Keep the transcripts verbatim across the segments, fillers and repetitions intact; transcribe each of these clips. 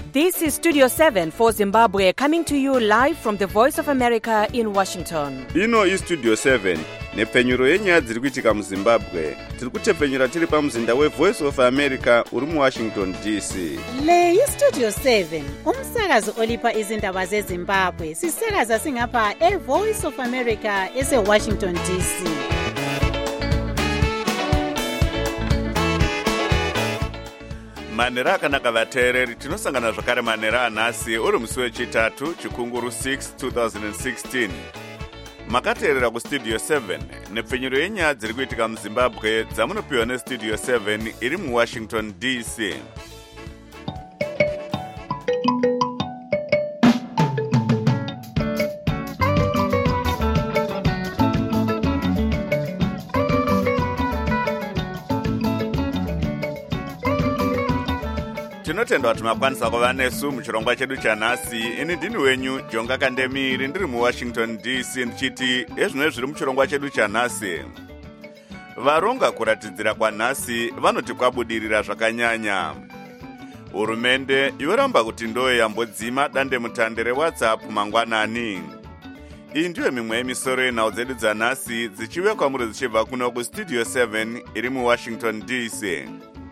This is Studio seven for Zimbabwe, coming to you live from the Voice of America in Washington. Ino is Studio seven, nepfenyuro yenyaya dziri kuitika muZimbabwe. Tiri kutepfenyura tiri pamuzinda weVoice of America uri muWashington D C. Le yi Studio seven, umsakazo olipa izindaba zeZimbabwe. Sisakaza singapha eVoice of America eseWashington D C. Manera akanaka vateereri, tinosangana zvakare manera anhasi uri musi wechitatu chikunguru six twenty sixteen. Makateerera kuStudio seven, nepfenyuro yenyaya dziri kuitika muZimbabwe dzamunopiwa neStudio seven iri muWashington D C. Tinotendwa kuti makwanisa kuva nesu muchirongwa chedu chanhasi. Ini ndini wenyu Jonga Kandemiri, ndiri muWashington D C, ndichiti ezvino zviri muchirongwa chedu chanhasi. Varonga kuratidzira kwanhasi vanoti kwabudirira zvakanyanya. Hurumende yoramba kuti ndo yambodzima dande mutande reWhatsApp mangwanani. Iyi ndiyo mimwe yemisoro yenhau dzedu dzanhasi dzichiuya kwamuri dzichibva kuno kuStudio seven iri muWashington D C.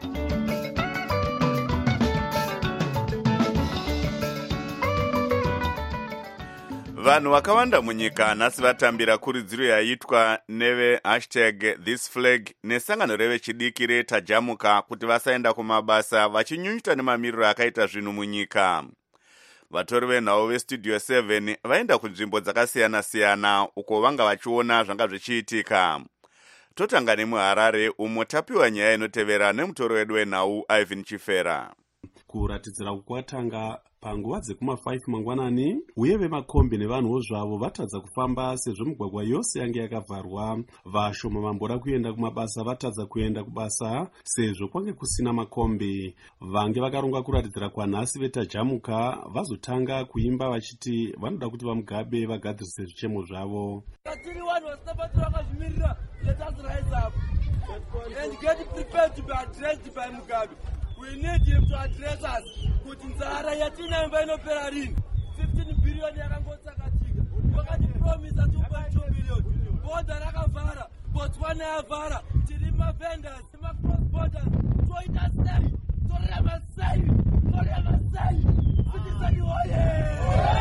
Vanhu vakawanda munyika nhasi vatambira kuridziro yaitwa neve hashtag this flag nesangano revechidiki retajamuka kuti vasaenda kumabasa vachinyunyuta nemamiriro akaita zvinhu munyika. Vatori venhau veStudio seven vaenda kunzvimbo dzakasiyana-siyana uko vanga vachiona zvanga zvichiitika. Totanga nemuHarare umo tapiwa nyaya inotevera nemutori wedu wenhau Ivan Chifera. Kuratidzira kwatanga panguva dzekuma five mangwanani, uye vemakombi nevanhuwo zvavo vatadza kufamba sezvo migwagwa yose yange yakavharwa. Vashoma vamboda kuenda kumabasa vatadza kuenda kubasa sezvo kwange kusina makombi. Vange vakaronga kuratidzira kwanhasi vetajamuka vazotanga kuimba vachiti vanoda kuti vaMugabe vagadzirise zvichemo zvavo. We need him to address us. Kuti nzara yatina imba inopera rini fifteen billion yakangosakatika. Wakati promise two point two billion. Border rakavhara, Botswana yavhara, tiri mavendors, ma cross borders. Toita sei, torema sei, torema sei. Citizen oye!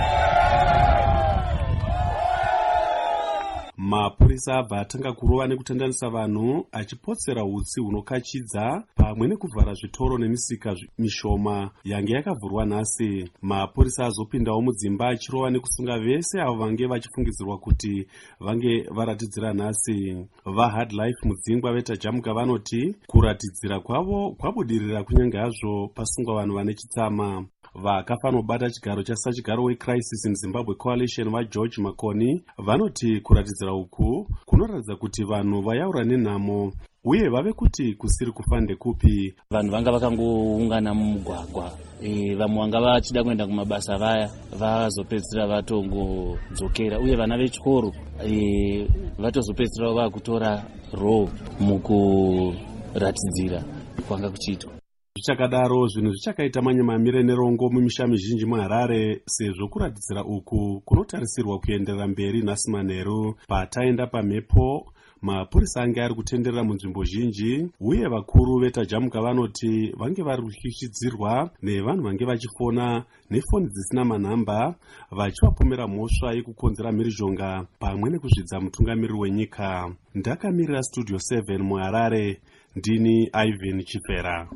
Mapurisa abva atanga kurova nekutandanisa vanhu achipotsera utsi hunokachidza pamwe nekuvhara zvitoro nemisika mishoma yange yakavhurwa nhasi. Mapurisa azopindawo mudzimba achirova nekusunga vese avo vange vachifungidzirwa kuti vange varatidzira nhasi. VaHard Life mudzingwa vetajamuka vanoti kuratidzira kwavo kwabudirira kunyange hazvo pasungwa vanhu vane chitsama. Vakafanobata chigaro chasachigaro weCrisis in Zimbabwe Coalition vaGeorge Makoni vanoti kuratidzira uku kunoratidza kuti vanhu vayaura nenhamo uye vave kuti kusiri kufa ndekupi. Vanhu vanga vakangoungana mumugwagwa, e, vamwe vanga vachida kuenda kumabasa vaya vazopedzisira vatongodzokera, uye vana vechikoro e, vatozopedzisira vakutora role mukuratidzira kwanga kuchiitwa. Zvichakadaro zvinhu zvichakaita manyamamire nerongo mumisha mizhinji muHarare sezvo kuratidzira uku kunotarisirwa kuenderera mberi nhasi manheru. Pataenda pamhepo mapurisa ange ari kutenderera munzvimbo zhinji uye vakuru vetajamuka vanoti vange vari kushishitidzirwa nevanhu vange vachifona nefoni dzisina manhamba vachivapomera mhosva yekukonzera mhirizhonga pamwe nekuzvidza mutungamiriri wenyika. Ndakamirira Studio seven muHarare, ndini Ivan Chifera.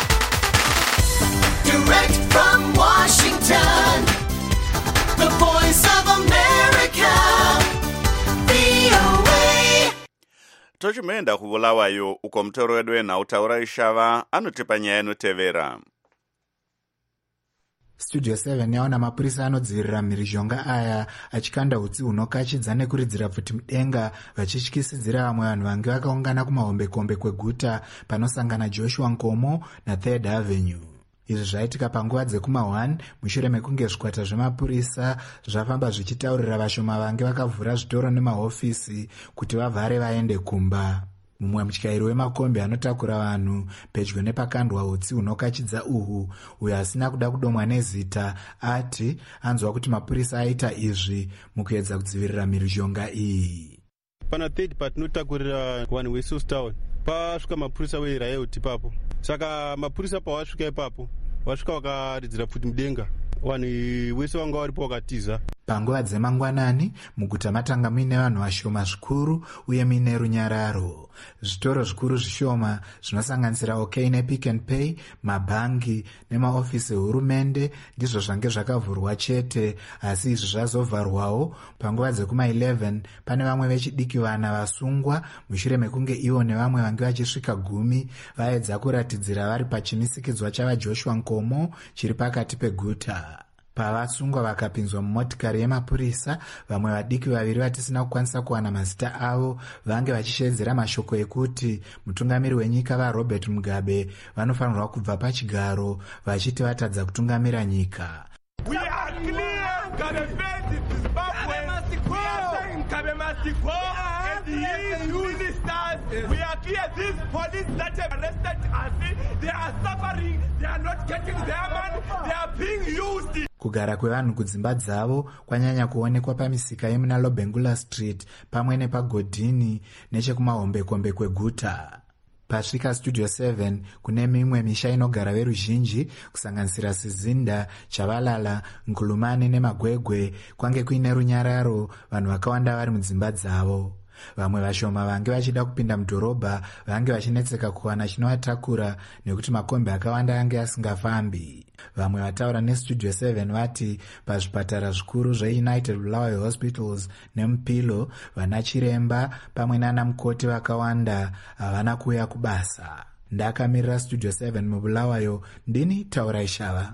Direct from Washington, the Voice of America, V O A. Tochimeenda kuvulawayo uko mutoro wedu wenhau Taura Ishava anotipa nyaya inotevera. Studio seven yaona mapurisa anodzivirira mhirizhonga aya achikanda utsi hunokachidza nekuridzira bvuti mudenga vachityisidzira vamwe vanhu vange vakaungana kumahombekombe kweguta panosangana Joshua Nkomo naThird Avenue. Izvi zvaitika panguva dzekuma one mushure mekunge zvikwata zvemapurisa zvafamba zvichitaurira vashoma vange vakavhura zvitoro nemahofisi kuti vavhare vaende kumba. mumwe mutyairi wemakombi anotakura vanhu pedyo nepakandwa utsi hunokachidza uhu, uyo asina kuda kudomwa nezita, ati anzwa kuti mapurisa aita izvi mukuedza kudzivirira mhirizhonga iyi. Pana third part notakurira one West Town pasvika mapurisa weRiot ipapo. Saka mapurisa pawasvika ipapo wasvika wakaridzira futi mudenga, wani wese wanga waripo wakatiza. Panguva dzemangwanani muguta matanga muine vanhu vashoma zvikuru uye muine runyararo. Zvitoro zvikuru zvishoma zvinosanganisira OK nePick and Pay, mabhangi nemaofisi ehurumende ndizvo zvange zvakavhurwa chete, asi izvi zvazovharwawo panguva dzekuma eleven. Pane vamwe vechidiki vana vasungwa mushure mekunge ivo nevamwe vange vachisvika gumi vaedza kuratidzira vari pachimisikidzwa chavaJoshua Nkomo chiri pakati peguta. Pavasungwa vakapinzwa mumotikari yemapurisa, vamwe vadiki vaviri vatisina kukwanisa kuwana mazita avo vange vachishedzera mashoko ekuti mutungamiri wenyika vaRobert Mugabe vanofanirwa kubva pachigaro vachiti vatadza kutungamira nyika. We are clear. Mugabe is Zimbabwe. We are saying Mugabe must go. And these ministers, we are clear. These police that have arrested us, they are suffering. They are not getting their money. They are being used. Kugara kwevanhu kudzimba dzavo kwanyanya kuonekwa pamisika yemuna Lobengula Street pamwe nepagodhini nechekumahombekombe kweguta. Pasvika Studio seven kune mimwe misha inogara veruzhinji kusanganisira Sizinda, Chavalala, Nkulumane neMagwegwe kwange kuine runyararo, vanhu vakawanda vari mudzimba dzavo. Vamwe vashoma vange vachida kupinda mudhorobha vange vachinetseka kuwana chinovatakura nekuti makombi akawanda yange asingafambi. Vamwe vataura neStudio seven vati pazvipatara zvikuru zveUnited Bulawayo Hospitals neMupilo vana chiremba pamwe nana mukoti vakawanda havana kuuya kubasa. Ndakamirira Studio seven mubulawayo, ndini Taura Ishava.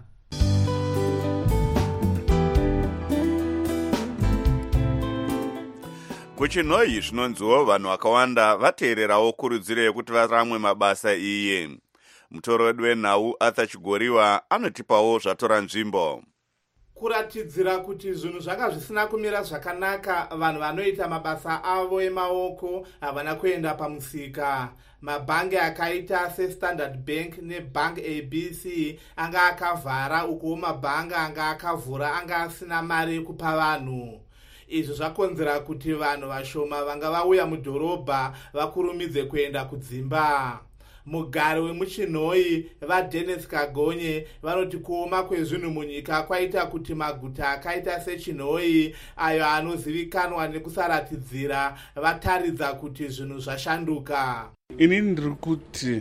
Kuchinoi zvinonziwo vanhu vakawanda vateererawo kurudziro yekuti varamwe mabasa iye. Mutoro wedu wenhau Arthur Chigoriwa anotipawo zvatora nzvimbo. Kuratidzira kuti zvinhu zvanga zvisina kumira zvakanaka, vanhu vanoita mabasa avo emaoko havana kuenda pamusika. Mabhangi akaita seStandard Bank neBank A B C anga akavhara, uko mabhangi anga akavhura anga asina mari yekupa vanhu. Izvi zvakonzera kuti vanhu vashoma vanga vauya mudhorobha vakurumidze kuenda kudzimba. Mugari wemuchinhoi vaDennis Kagonye vanoti kuoma kwezvinhu munyika kwaita kuti maguta akaita sechinhoi ayo anozivikanwa nekusaratidzira vataridza kuti zvinhu zvashanduka. Inini ndiri kuti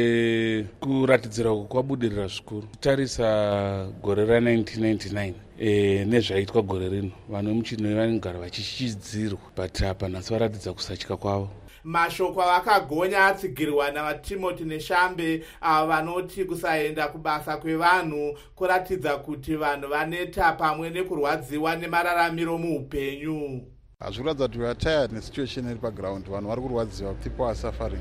e, kuratidzira uku kwabudirira zvikuru. Tarisa gore ra nineteen ninety-nine e, nezvaitwa gore rino, vanhu vemuchinhoi vanogara vachichidzirwa, but apa nhasi varatidza kusatya kwavo. Mashoko avakagonya atsigirwa navaTimothy neShambe avo vanoti kusaenda kubasa kwevanhu kuratidza kuti vanhu vaneta pamwe nekurwadziwa nemararamiro muupenyu. Hazviratidza kuti we are tired nesituation iri paground, vanhu vari kurwadziwa, people are suffering.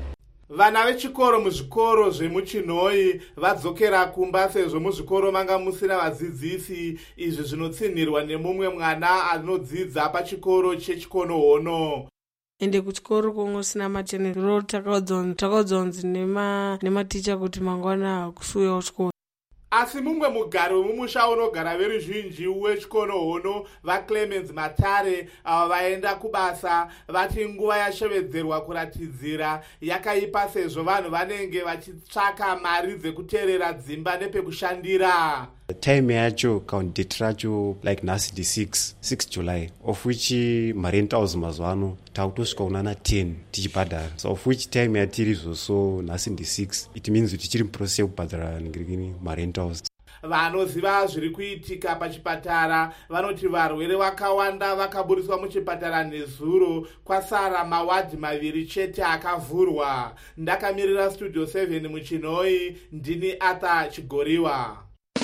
Vana vechikoro muzvikoro zvemuchinhoi vadzokera kumba sezvo muzvikoro manga musina vadzidzisi. Izvi zvinotsinhirwa nemumwe mwana anodzidza pachikoro chechikonohono. Ende kuchikoro kongo sina machenero takaudzonzi nematicha kuti mangwana kusuya kuchikoro. Asi mumwe mugari wemumusha unogara veruzhinji wechikonohono vaClemens Matare avo vaenda kubasa vati nguva yashevedzerwa kuratidzira yakaipa sezvo vanhu vanenge vachitsvaka mari dzekuteerera dzimba nepekushandira. Time yacho count racho like nhasi ndi six July, of which marentals mazuva ano takutosvika kunana ten tichibhadhara, so of which time yatiri izvozvo nhasi ndi six, it means kuti tichiri muprocess yekubhadhara ngirikini marentals. Vanoziva zviri kuitika pachipatara vanoti varwere vakawanda vakaburiswa muchipatara nezuro, kwasara mawadhi maviri chete akavhurwa. Ndakamirira Studio seven muchinhoi, ndini Arthur Chigoriwa.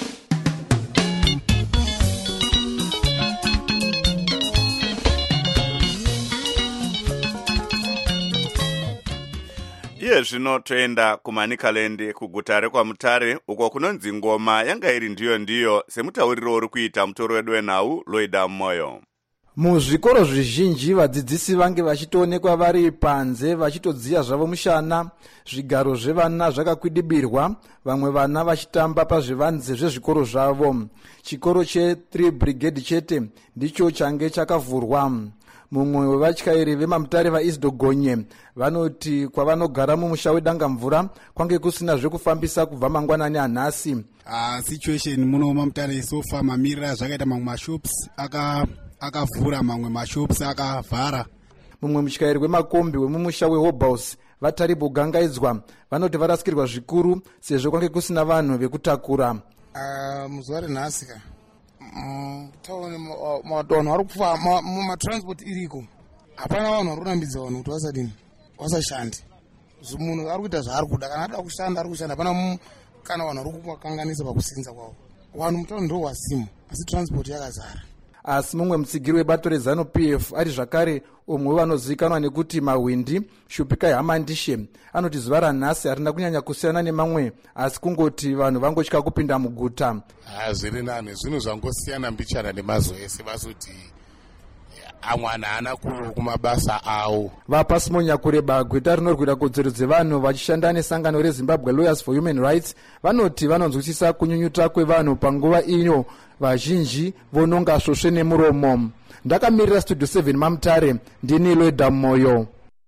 Iye zvino toenda kuManicaland kuguta rekwaMutare uko kunonzi ngoma yanga iri ndiyo ndiyo semutauriro uri kuita mutoro wedu wenhau Loida Moyo. muzvikoro zvizhinji vadzidzisi vange vachitoonekwa vari panze vachitodziya zvavo mushana, zvigaro zvevana zvakakwidibirwa, vamwe vana vachitamba pazvivanze zvezvikoro zvavo. Chikoro che3 brigade chete ndicho change chakavhurwa. Mumwe wevatyairi vemamutare vaisdogonye vanoti kwavanogara mumusha wedanga mvura kwange kusina zvekufambisa kubva mangwanani anhasi. Uh, situation muno mamutare sofa mamirira zvakaita mamwe mashops aka akavhura mamwe mashops akavhara. Mumwe mutyairi wemakombi wemumusha weHobhouse vataribo gangaidzwa vanoti varasikirwa zvikuru sezvo kwange kusina vanhu vekutakura. Uh, muzuva renhasika taone vanhu vari kufamba mumatransport iriko, hapana vanhu vari kurambidza vanhu kuti vasadini vasashande. Munhu ari kuita zvaari kuda, kana ada kushanda ari kushanda, hapana kana vanhu vari kuvakanganisa pakusinza kwavo. Vanhu mutauro ndo wasimu asi transport yakazara. Asi mumwe mutsigiri webato rezanu P F ari zvakare umwe vanozivikanwa nekuti Mahwindi Shupikai Hamandishe anoti zuva ranhasi harina kunyanya kusiyana nemamwe asi kungoti vanhu vangotya kupinda muguta. Zviri nani zvinhu zvangosiyana mbichana nemazuva ese vasoti amwe anhu haana kumabasa avo. Vapasimonya kureba gweta rinorwira kodzero dzevanhu vachishanda nesangano reZimbabwe Lawyers for Human Rights vanoti vanonzwisisa kunyunyuta kwevanhu panguva ino vazhinji vononga svosve nemuromo. Ndakamirira studio seven mamutare ndini Loida Moyo.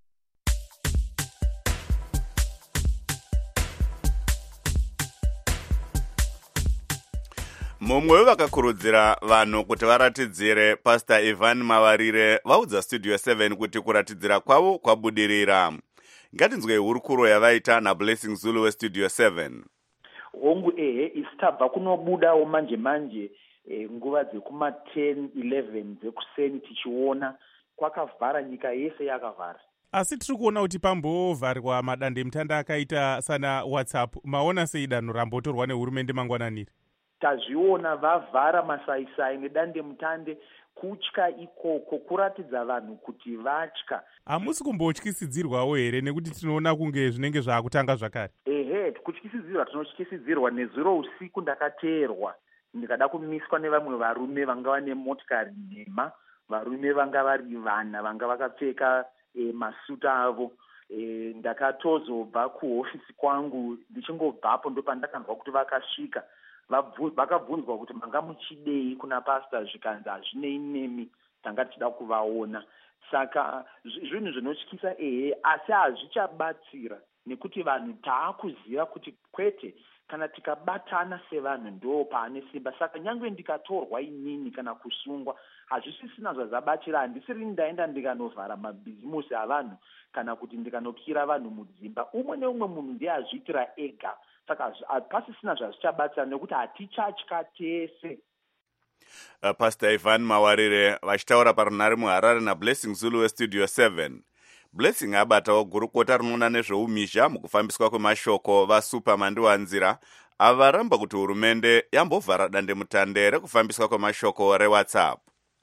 mumwe wevakakurudzira vanhu kuti varatidzire Pastor Ivan Mawarire vaudza studio seven kuti kuratidzira kwavo kwabudirira. Ngatinzwe hurukuro yavaita naBlessing Zulu westudio seven. hongu ehe isi tabva kunobudawo manje manje e, nguva dzekuma ten eleven dzekuseni tichiona kwakavhara, nyika yese yakavhara. Asi tiri kuona kuti pambovharwa madandemutande akaita sana WhatsApp, maona sei danho rambotorwa nehurumende mangwananiri? Tazviona vavhara masaisai nedandemutande, kutya ikoko kuratidza vanhu kuti vatya. Hamusi kumbotyisidzirwawo here nekuti tinoona kunge zvinenge zvaakutanga zvakare? Ehe, kutyisidzirwa tinotyisidzirwa. Nezuro usiku ndakateerwa ndikada kumiswa nevamwe varume vanga vane motikari nhema, varume vanga vari vana vanga vakapfeka e, masuta avo. E, ndakatozobva kuhofisi kwangu, ndichingobvapo ndopandakanzwa kuti vakasvika. Vakabvunzwa kuti manga muchidei kuna pastor, zvikanzi hazvinei nemi, tanga tichida kuvaona. Saka zvinhu zvinotyisa ehe, asi hazvichabatsira nekuti vanhu taakuziva kuti kwete kana tikabatana sevanhu ndo paane simba. Saka nyangwe ndikatorwa inini kana kusungwa hazvisisina zvazabatsira. Handisiri ndaenda ndikanovhara mabhizimusi avanhu kana kuti ndikanokira vanhu mudzimba. Umwe neumwe munhu ndiye azviitira ega. Saka pasisina zvazvichabatsira nekuti hatichatya tese. Uh, Pastor Ivan Mawarire vachitaura parunhare muHarare naBlessing Zulu westudio seven. Blessing abatawo gurukota rinoona nezveumisha mukufambiswa kwemashoko vaSuperman Wanzira avaramba kuti hurumende yambovhara dandemutande rekufambiswa kwemashoko reWhatsApp.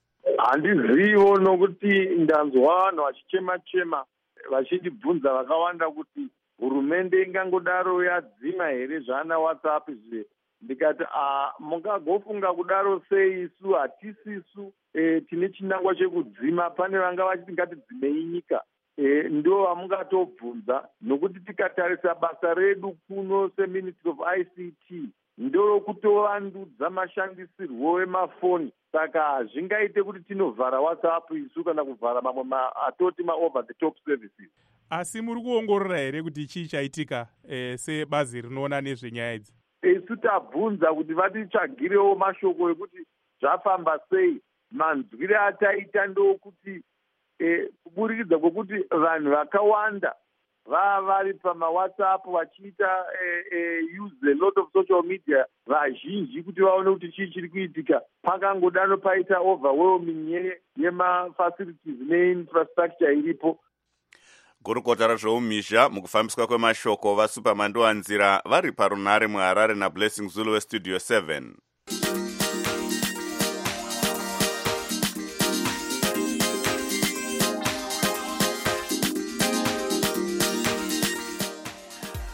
Handizivo nokuti ndanzwa vanhu vachichema-chema vachindibvunza vakawanda kuti hurumende ingangodaro yadzima here zvana WhatsApp izvi. Ndikati ah, mungagofunga kudaro sei? Isu hatisisu e, tine chinangwa chekudzima. Pane vanga vachiti ngatidzimei nyika. E, ndo vamungatobvunza nokuti tikatarisa basa redu kuno seMinistry of I C T ndoro kutovandudzwa mashandisirwo emafoni. Saka hazvingaite kuti tinovhara WhatsApp isu kana kuvhara mamwe ma, atoti ma-over the top services. Asi muri kuongorora here kuti chii chaitika e, sebazi rinoona nezvenyaya idzi? Isu tabvunza kuti vatitsvagirewo mashoko ekuti zvafamba sei. Manzwire ataita ndokuti e, kuburikidza kwokuti vanhu vakawanda vava vari pamaWhatsApp vachiita e, e, use a lot of social media vazhinji kuti vaone kuti chii chiri kuitika. Pakangodano paita overwhelming yemafacilities neinfrastructure iripo. Gurukota rezveumisha mukufambiswa kwemashoko vaSuperman Wanzira vari parunhare muHarare naBlessing Zulu westudio seven.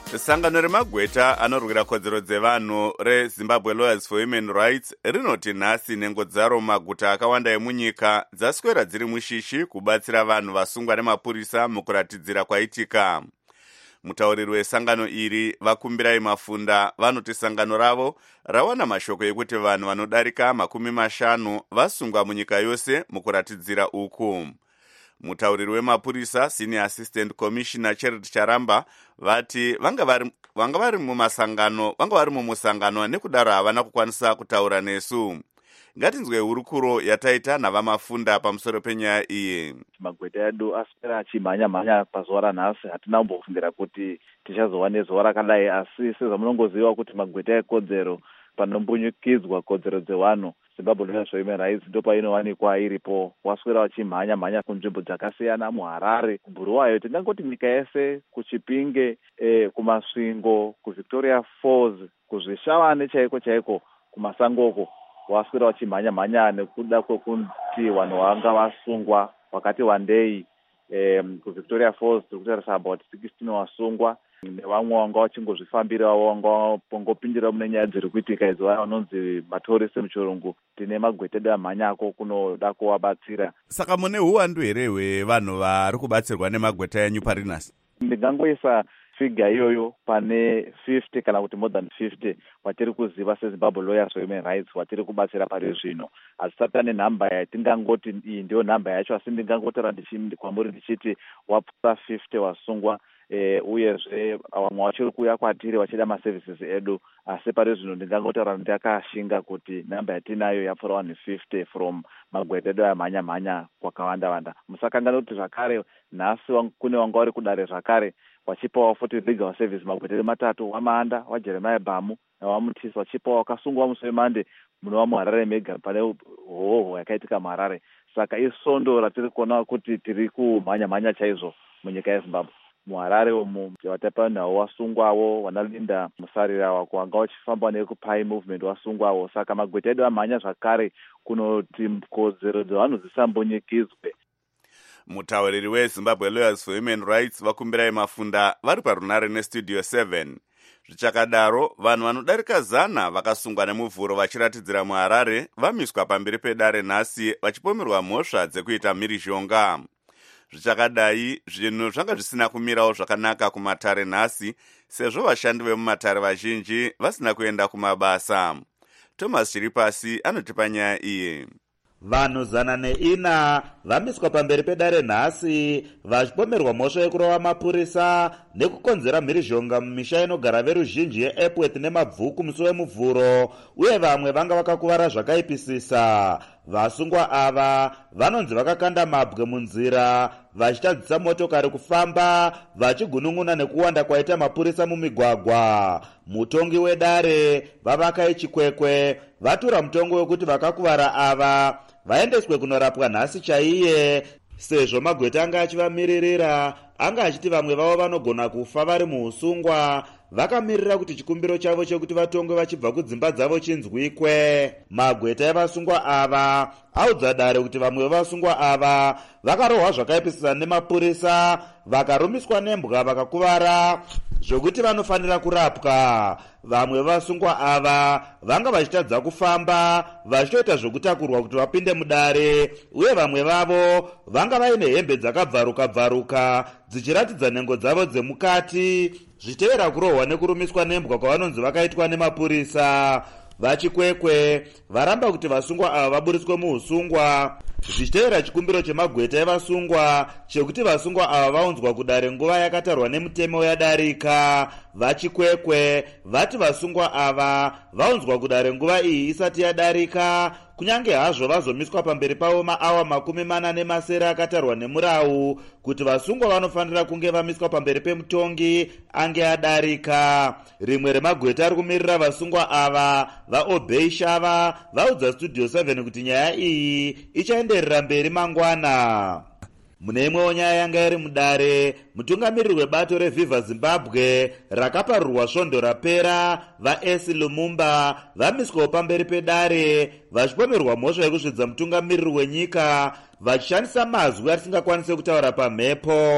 sangano remagweta anorwira kodzero dzevanhu rezimbabwe lawyers for human rights rinoti nhasi nhengo dzaro maguta akawanda emunyika dzaswera dziri mushishi kubatsira vanhu vasungwa nemapurisa mukuratidzira kwaitika. Mutauriri wesangano iri vakumbirai mafunda vanoti sangano ravo rawana mashoko ekuti vanhu vanodarika makumi mashanu vasungwa munyika yose mukuratidzira uku. Mutauriri wemapurisa senior assistant commissioner Charity Charamba vati vanga vari vanga vari mumasangano vanga vari mumusangano nekudaro havana kukwanisa kutaura nesu. Ngatinzwe hurukuro yataita navamafunda pamusoro penyaya iyi. Magweta edu aswera achimhanya mhanya pazuva ranhasi hatina kumbofungira kuti tichazowa nezuva rakadai, asi sezvamunongoziva kuti magweta ekodzero panombunyikidzwa kodzero dzevanhu Zimbabwe Lawyers for Human Rights ndo painowanikwa iripo. Waswera vachimhanya mhanya kunzvimbo dzakasiyana, muHarare, kuBuluwayo, tingangoti nyika yese, kuChipinge, eh, kumasvingo, kuVictoria Falls, kuzvishawani chaiko chaiko, kumasangoko. Waswera vachimhanya mhanya nekuda kwekuti vanhu vanga vasungwa wakati wandei. Eh, kuVictoria Falls tikutarisa about sixteen wasungwa, nevamwe vanga vachingozvifambira vanga vangopindira mune nyaya dziri kuitika idzo vanonzi matorisi muchirungu. Tine magweta edu amhanya ako kunoda kuvabatsira. Saka mune huwandu here hwevanhu vari kubatsirwa nemagweta enyu parinasi? Ndingangoisa figure iyoyo pane fifty kana kuti more than fifty watiri kuziva seZimbabwe Lawyers for Human Rights watiri kubatsira pari zvino. Hatisati pane nhamba yatingangoti iyi ndiyo nhamba yacho, asi ndingangotora kwamuri ndichiti wapfuura fifty wasungwa. Eh, uyezve vamwe vachiri kuuya kwatiri vachida maservices edu, asi pari zvino ndingangotaura ndakashinga kuti nhamba yatinayo yapfuura one fifty from magweta edu amhanya mhanya kwakawanda wanda. Musakanganwa kuti zvakare nhasi kune vanga vari kudare zvakare vachipawo futi legal service magweta edu matatu, wamaanda, waJeremiah Bamu nawamutisi, vachipawo wakasungwa musi weMande munova muHarare mega pane hoho yakaitika muHarare. Saka isondo ratiri kuona kuti tiri kumhanya mhanya chaizvo munyika yeZimbabwe. muHarare umu vatapa nawo wasungwawo, vanalinda musarira wako wanga wachifamba nekupai movement wasungwawo. Saka magweta edu amhanya zvakare kunoti kodzero dzevanhu dzisambonyikidzwe. Mutauriri weZimbabwe Lawyers for Human Rights vakumbirai mafunda vari parunare nestudio seven. Zvichakadaro vanhu vanodarika zana vakasungwa nemuvhuro vachiratidzira muHarare vamiswa pamberi pedare nhasi vachipomerwa mhosva dzekuita mhirizhonga. Zvichakadai zvinhu zvanga zvisina kumirawo zvakanaka kumatare nhasi sezvo vashandi vemumatare vazhinji vasina kuenda kumabasa. Thomas Chiripasi anotipa nyaya iyi. Vanhu zana neina vamiswa pamberi pedare nhasi vachipomerwa mhosva yekurova mapurisa nekukonzera mhirizhonga mumisha inogara veruzhinji yeEpworth nemabvuku musi wemuvhuro, uye vamwe vanga vakakuvara zvakaipisisa. Vasungwa ava vanonzi vakakanda mabwe munzira vachitadzisa motokari kufamba, vachigunun'una nekuwanda kwaita mapurisa mumigwagwa. Mutongi wedare vavakai Chikwekwe vatura mutongo wekuti vakakuvara ava vaendeswe kunorapwa nhasi chaiye, sezvo magweta anga achivamiririra. Anga achiti vamwe vavo vanogona kufa vari muusungwa, vakamirira kuti chikumbiro chavo chekuti vatongwe vachibva kudzimba dzavo chinzwikwe. Magweta evasungwa ava audza dare kuti vamwe vevasungwa ava vakarohwa zvakaipisisa nemapurisa, vakarumiswa nembwa vakakuvara zvokuti vanofanira kurapwa. Vamwe vevasungwa ava vanga vachitadza kufamba vachitoita zvokutakurwa kuti vapinde mudare, uye vamwe vavo vanga vaine hembe dzakabvaruka bvaruka dzichiratidza nhengo dzavo dzemukati, zvichitevera kurohwa nekurumiswa nembwa kwavanonzi vakaitwa nemapurisa. VaChikwekwe varamba kuti vasungwa ava vaburiswe muusungwa, zvichitevera chikumbiro chemagweta evasungwa chekuti vasungwa ava vaunzwa kudare nguva yakatarwa nemutemo yadarika. VaChikwekwe vati vasungwa ava vaunzwa kudare nguva iyi isati yadarika, kunyange hazvo vazomiswa pamberi pavo maawa makumi mana nemasere akatarwa nemurau kuti vasungwa vanofanira kunge vamiswa pamberi pemutongi ange adarika. Rimwe remagweta ari kumirira vasungwa ava, vaObey Shava, vaudza studio seven kuti nyaya iyi ichaenderera mberi mangwana. Mune imwewo nyaya yanga iri mudare, mutungamiriri webato reViva Zimbabwe rakaparurwa svondo rapera, vaEsi Lumumba vamiswawo pamberi pedare vachipomerwa mhosva yekuzvidza mutungamiriri wenyika vachishandisa mazwi asingakwanise kutaura pamhepo.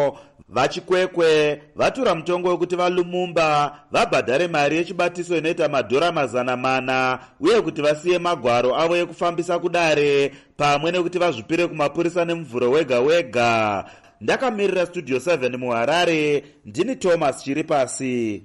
vachikwekwe vatura mutongo wekuti valumumba vabhadhare mari yechibatiso inoita madhora mazana mana uye kuti vasiye magwaro avo ekufambisa kudare pamwe nekuti vazvipire kumapurisa nemuvhuro wega wega. Ndakamirira studio seven muharare, ndini Thomas chiri pasi.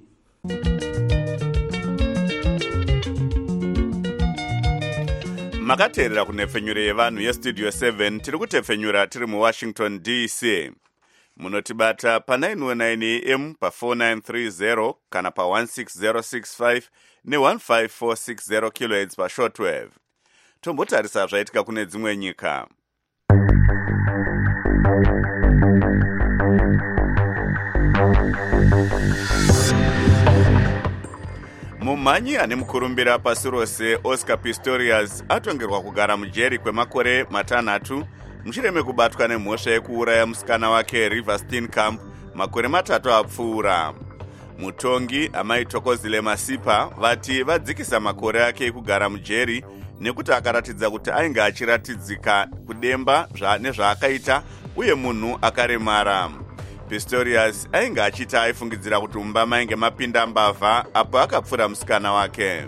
Makateerera kunhepfenyuro yevanhu yestudio seven tiri kutepfenyura tiri muwashington D C. Munotibata pa nine oh nine A M pa four nine three zero kana pa one six zero six five ne one five four six zero kilohertz pa shortwave. Tombotarisa zvaitika kune dzimwe nyika. Mumanyi ane mukurumbira pasi rose Oscar Pistorius atongerwa kugara mujeri kwemakore matanhatu mushure mekubatwa nemhosva yekuuraya musikana wake River Steenkamp makore matatu apfuura. Mutongi amai Thokozile Masipa vati vadzikisa makore ake ekugara mujeri nekuti akaratidza kuti ainge achiratidzika kudemba nezvaakaita uye munhu akaremara. Pistorius ainge achita aifungidzira kuti mumba mainge mapinda mbavha apo akapfura musikana wake.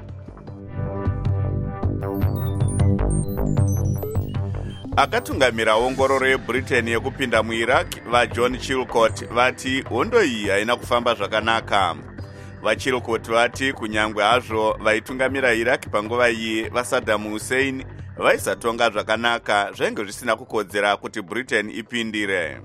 Akatungamira ongororo yeBritain yekupinda muIraq vaJohn Chilcot vati hondo iyi haina kufamba zvakanaka. VaChilcot vati kunyangwe hazvo vaitungamira Iraq panguva iyi vaSaddam Hussein vaisatonga zvakanaka zvainge zvisina kukodzera kuti Britain ipindire.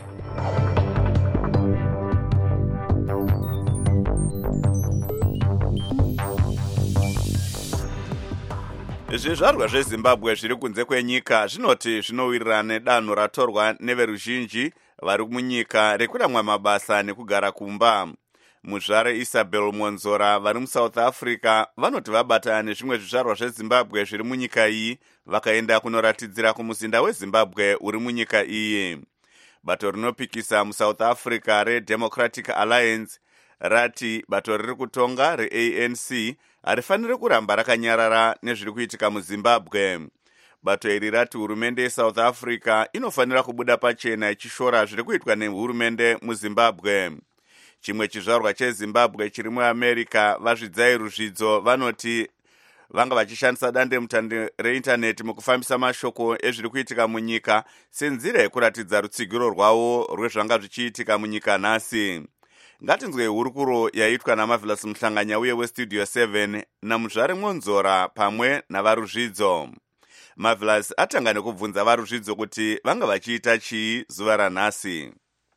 Zvizvarwa zveZimbabwe zviri kunze kwenyika zvinoti zvinowirirana nedanho ratorwa neveruzhinji vari munyika rekuramwa mabasa nekugara kumba. Muzvare Isabel Monzora vari muSouth Africa vanoti vabatana nezvimwe zvizvarwa zveZimbabwe zviri munyika iyi vakaenda kunoratidzira kumuzinda weZimbabwe uri munyika iyi. Bato rinopikisa muSouth Africa reDemocratic Alliance rati bato riri kutonga reA N C harifaniri kuramba rakanyarara nezviri kuitika muZimbabwe. Bato iri rati hurumende yeSouth Africa inofanira kubuda pachena ichishora zviri kuitwa nehurumende muZimbabwe. Chimwe chizvarwa cheZimbabwe chiri muAmerica vazvidzai ruzvidzo vanoti vanga vachishandisa dande mutande reindaneti mukufambisa mashoko ezviri kuitika munyika senzira yekuratidza rutsigiro rwavo rwezvanga zvichiitika munyika nhasi. Ngatinzwe hurukuro yaitwa naMarvelous Muhlanganya uye weStudio seven naMuzvare Monzora pamwe navaruzvidzo. Marvelous atanga nekubvunza varuzvidzo kuti vanga vachiita chii zuva ranhasi.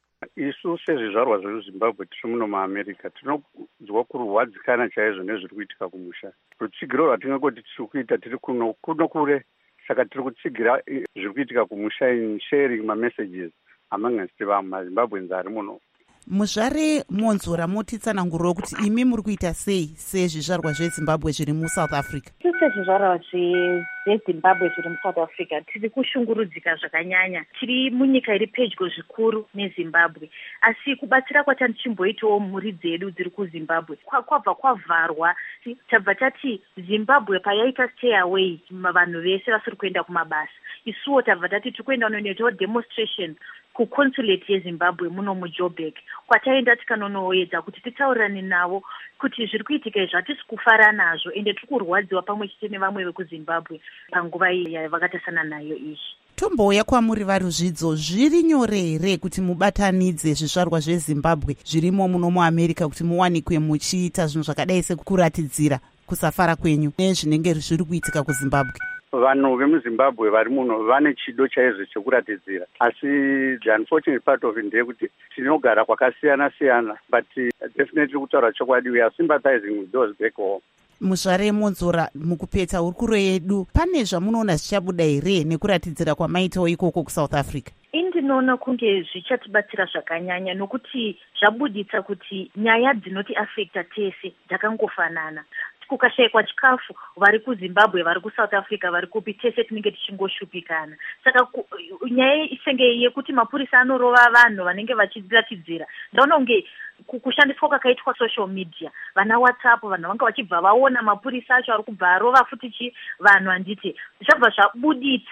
Isu sezvizvarwa zveZimbabwe tiri muno muAmerica tinonzwa kurwadzikana chaizvo nezviri kuitika kumusha. Rutsigiro rwatingangoti tiri kuita tiri kuno kuno kure, saka tiri kutsigira zviri kuitika kumusha in sharing mamessages among us maZimbabweans ari muno. Muzvare Monzora motitsananguriro kuti imi muri kuita sei sezvizvarwa zveZimbabwe zviri muSouth Africa? Sezvizvarwa zveZimbabwe zviri muSouth Africa tiri kushungurudzika zvakanyanya. Tiri munyika iri pedyo zvikuru neZimbabwe, asi kubatsira kwatanichimboitawo mhuri dzedu dziri kuZimbabwe kwabva kwavharwa. Tabva tati Zimbabwe payaita stay away vanhu vese vasiri kuenda kumabasa, isuwo tabva tati tiri kuenda kunoitawo demonstration kuconsulate yeZimbabwe muno muJoburg, kwataenda tikanonoedza kuti titaurirane navo kuti zviri kuitika izvi hatisi kufara nazvo ende tiri kurwadziwa pamwe chete nevamwe vekuZimbabwe panguva iyi yavakatasana nayo izvi. Tombouya kwamuri varuzvidzo, zviri nyore here kuti mubatanidze zvizvarwa zveZimbabwe zvirimo muno muAmerica kuti muwanikwe muchiita zvinhu zvakadai sekuratidzira kusafara kwenyu nezvinenge zviri kuitika kuZimbabwe? Vanhu vemuZimbabwe vari muno vane chido chaizvo chekuratidzira, asi the unfortunate part of it ndeyekuti tinogara kwakasiyana siyana, but definitely kutaura chokwadi we are sympathizing with those back home. Muzvare Monzora, mukupedza hurukuro yedu, pane zvamunoona zvichabuda here nekuratidzira kwamaitawo ikoko kuSouth Africa? Indinoona kunge zvichatibatsira zvakanyanya nokuti zvabuditsa kuti nyaya dzinoti affecta tese dzakangofanana. Kukashayikwa chikafu vari kuZimbabwe vari kuSouth Africa vari kupi tese tinenge tichingoshupikana. Saka nyaya isenge yekuti mapurisa anorova vanhu vanenge vachiratidzira, ndaona kunge kushandiswa kwakaitwa social media, vana WhatsApp, vanhu vanga vachibva vaona mapurisa acho ari kubva arova futi chi vanhu handiti zvabva zvabuditsa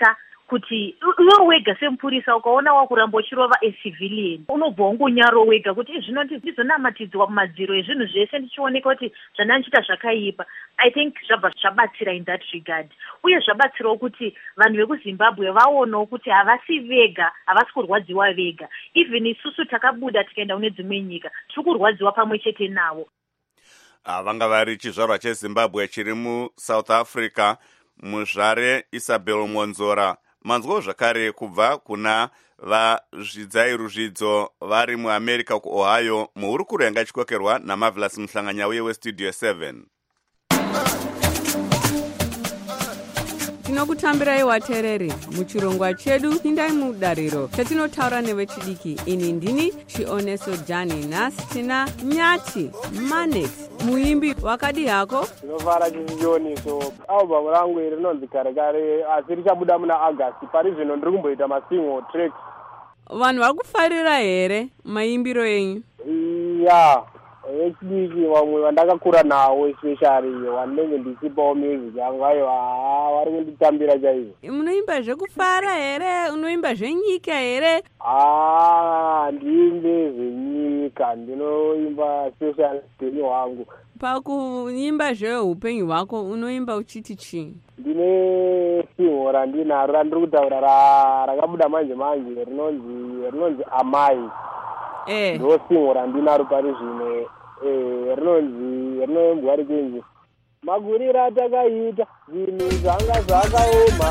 kuti iwe wega semupurisa ukaona wakuramba uchirova acivilian unobva wangonyaro wega kuti zvino ndizonamatidzwa mumadziro ezvinhu zvese ndichioneka kuti zvandandichita zvakaipa. I think zvabva zvabatsira in that regard, uye zvabatsirawo kuti vanhu vekuzimbabwe vaonawo kuti havasi vega, havasi kurwadziwa vega. Even isusu takabuda tikaenda kune dzimwe nyika tiri kurwadziwa pamwe chete navo. Vanga vari chizvarwa chezimbabwe chiri muSouth Africa, muzvare Isabel Monzora. Manzwo zvakare kubva kuna vazvidzai ruzvidzo vari muAmerica kuOhio, muhurukuro yanga ichikokerwa naMarvelous Muhlanganya uye weStudio seven. Tinokutambirai watereri muchirongwa chedu pindai mudariro chatinotaura nevechidiki. Ini ndini Chioneso Jani, nhasi tina Nyati Manex, muimbi wakadi hako. Tinovara chichioniso album rangu iri rinonzi kare kare, asi richabuda muna August. Pari zvino ndiri kumboita masingle tracks. Vanhu vari kufarira here maimbiro enyu? Ya vechidiki vamwe vandakakura nawo especially vanenge ndisipawo music yangu ayo vari kunditambira chaizvo. Munoimba zvekufara here? Unoimba zvenyika here? Ah, ndiimbe zvenyika, ndinoimba special upenyu hwangu. Pakuimba zveupenyu hwako unoimba uchiti chii? Ndine single randinaro randiri kutaura rakabuda manje manje rinonzi rinonzi Amai. Eh. Ndo single randinaro pari zvino. Eh, rinonzi rinoimbwa rikenzi magurira atakaita zvinhu zvanga zvakaoma.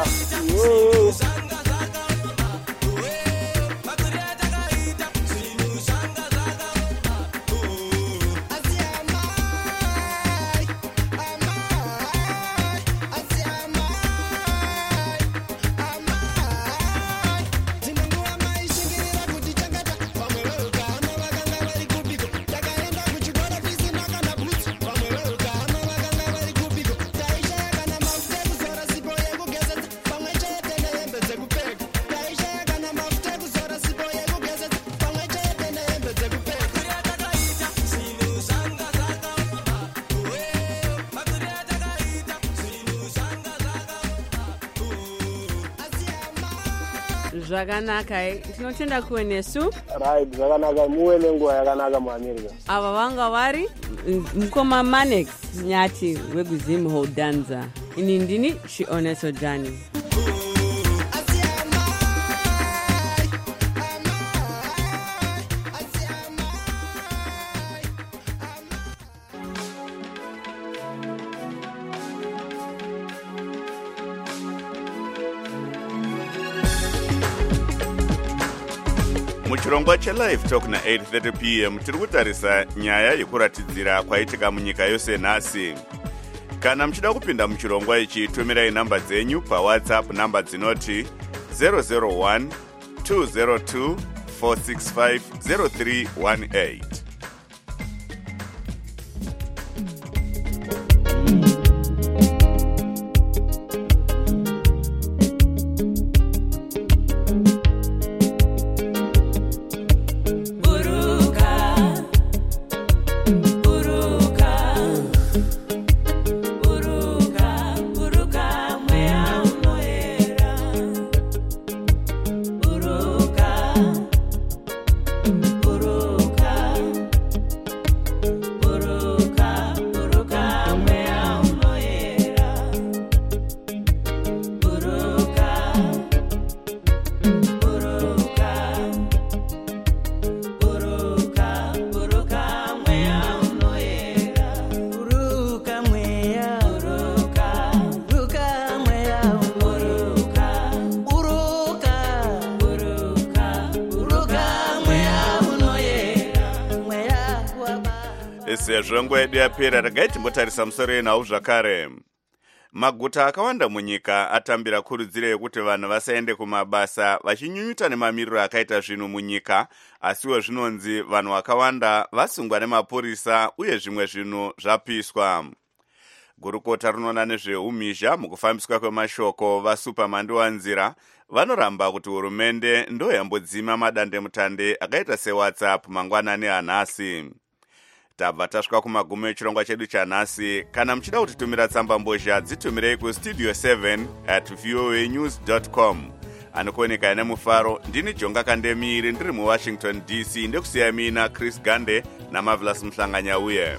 Zvakanaka, tinotenda kuwe nesu. Right, zvakanaka, muwe nenguva yakanaka muAmerica. Ava vanga vari mukoma Manex Nyati wekuZim Hodanza. Ini ndini Chioneso Jani. Muchirongwa chelive talk na eight thirty p m tiri kutarisa nyaya yekuratidzira kwaitika munyika yose nhasi. Kana muchida kupinda muchirongwa ichi, tumirai namba dzenyu paWhatsApp, namba dzinoti zero zero one two zero two four six five zero three one eight. Sezvo nguva yedu yapera, regai timbotarisa musoro yenhau zvakare. Maguta akawanda munyika atambira kurudziro yekuti vanhu vasaende kumabasa vachinyunyuta nemamiriro akaita zvinhu munyika, asiwo zvinonzi vanhu vakawanda vasungwa nemapurisa uye zvimwe zvinhu zvapiswa. Gurukota rinoona nezveumhizha mukufambiswa kwemashoko vaSuperman wanzira vanoramba kuti hurumende ndo yambodzima madandemutande akaita seWhatsApp mangwanani anhasi. Tabva tasvika kumagumo echirongwa chedu chanhasi. Kana muchida kutitumira tsamba mbozha, dzitumirei kustudio seven at voanews dot com. anokuoneka nemufaro. Ndini Jonga Kandemiri ndiri muWashington D C ndekusiya mina Chris Gande naMarvelous Mhlanganyauye.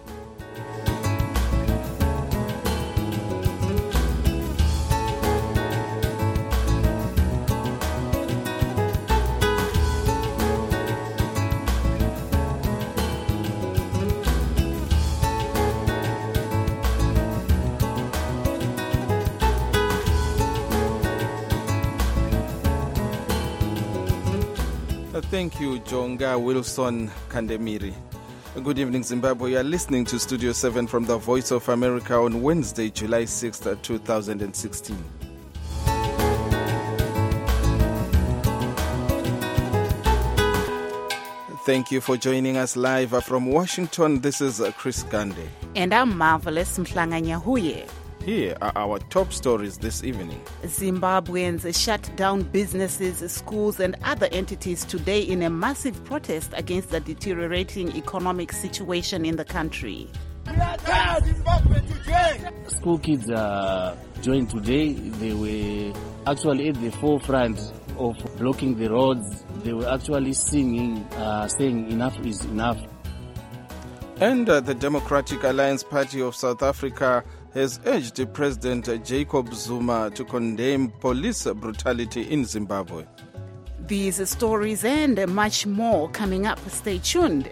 Thank you, Jonga Wilson Kandemiri. Good evening, Zimbabwe. You are listening to Studio seven from the Voice of America on Wednesday, July sixth, two thousand sixteen. Thank you for joining us live from Washington. This is Chris Gande. And I'm Marvelous Mhlanganyauye. Here are our top stories this evening. Zimbabweans shut down businesses, schools, and other entities today in a massive protest against the deteriorating economic situation in the country. School kids uh, joined today. They were actually at the forefront of blocking the roads. They were actually singing, uh, saying enough is enough. And uh, the Democratic Alliance Party of South Africa has urged President Jacob Zuma to condemn police brutality in Zimbabwe. These stories and much more coming up. Stay tuned.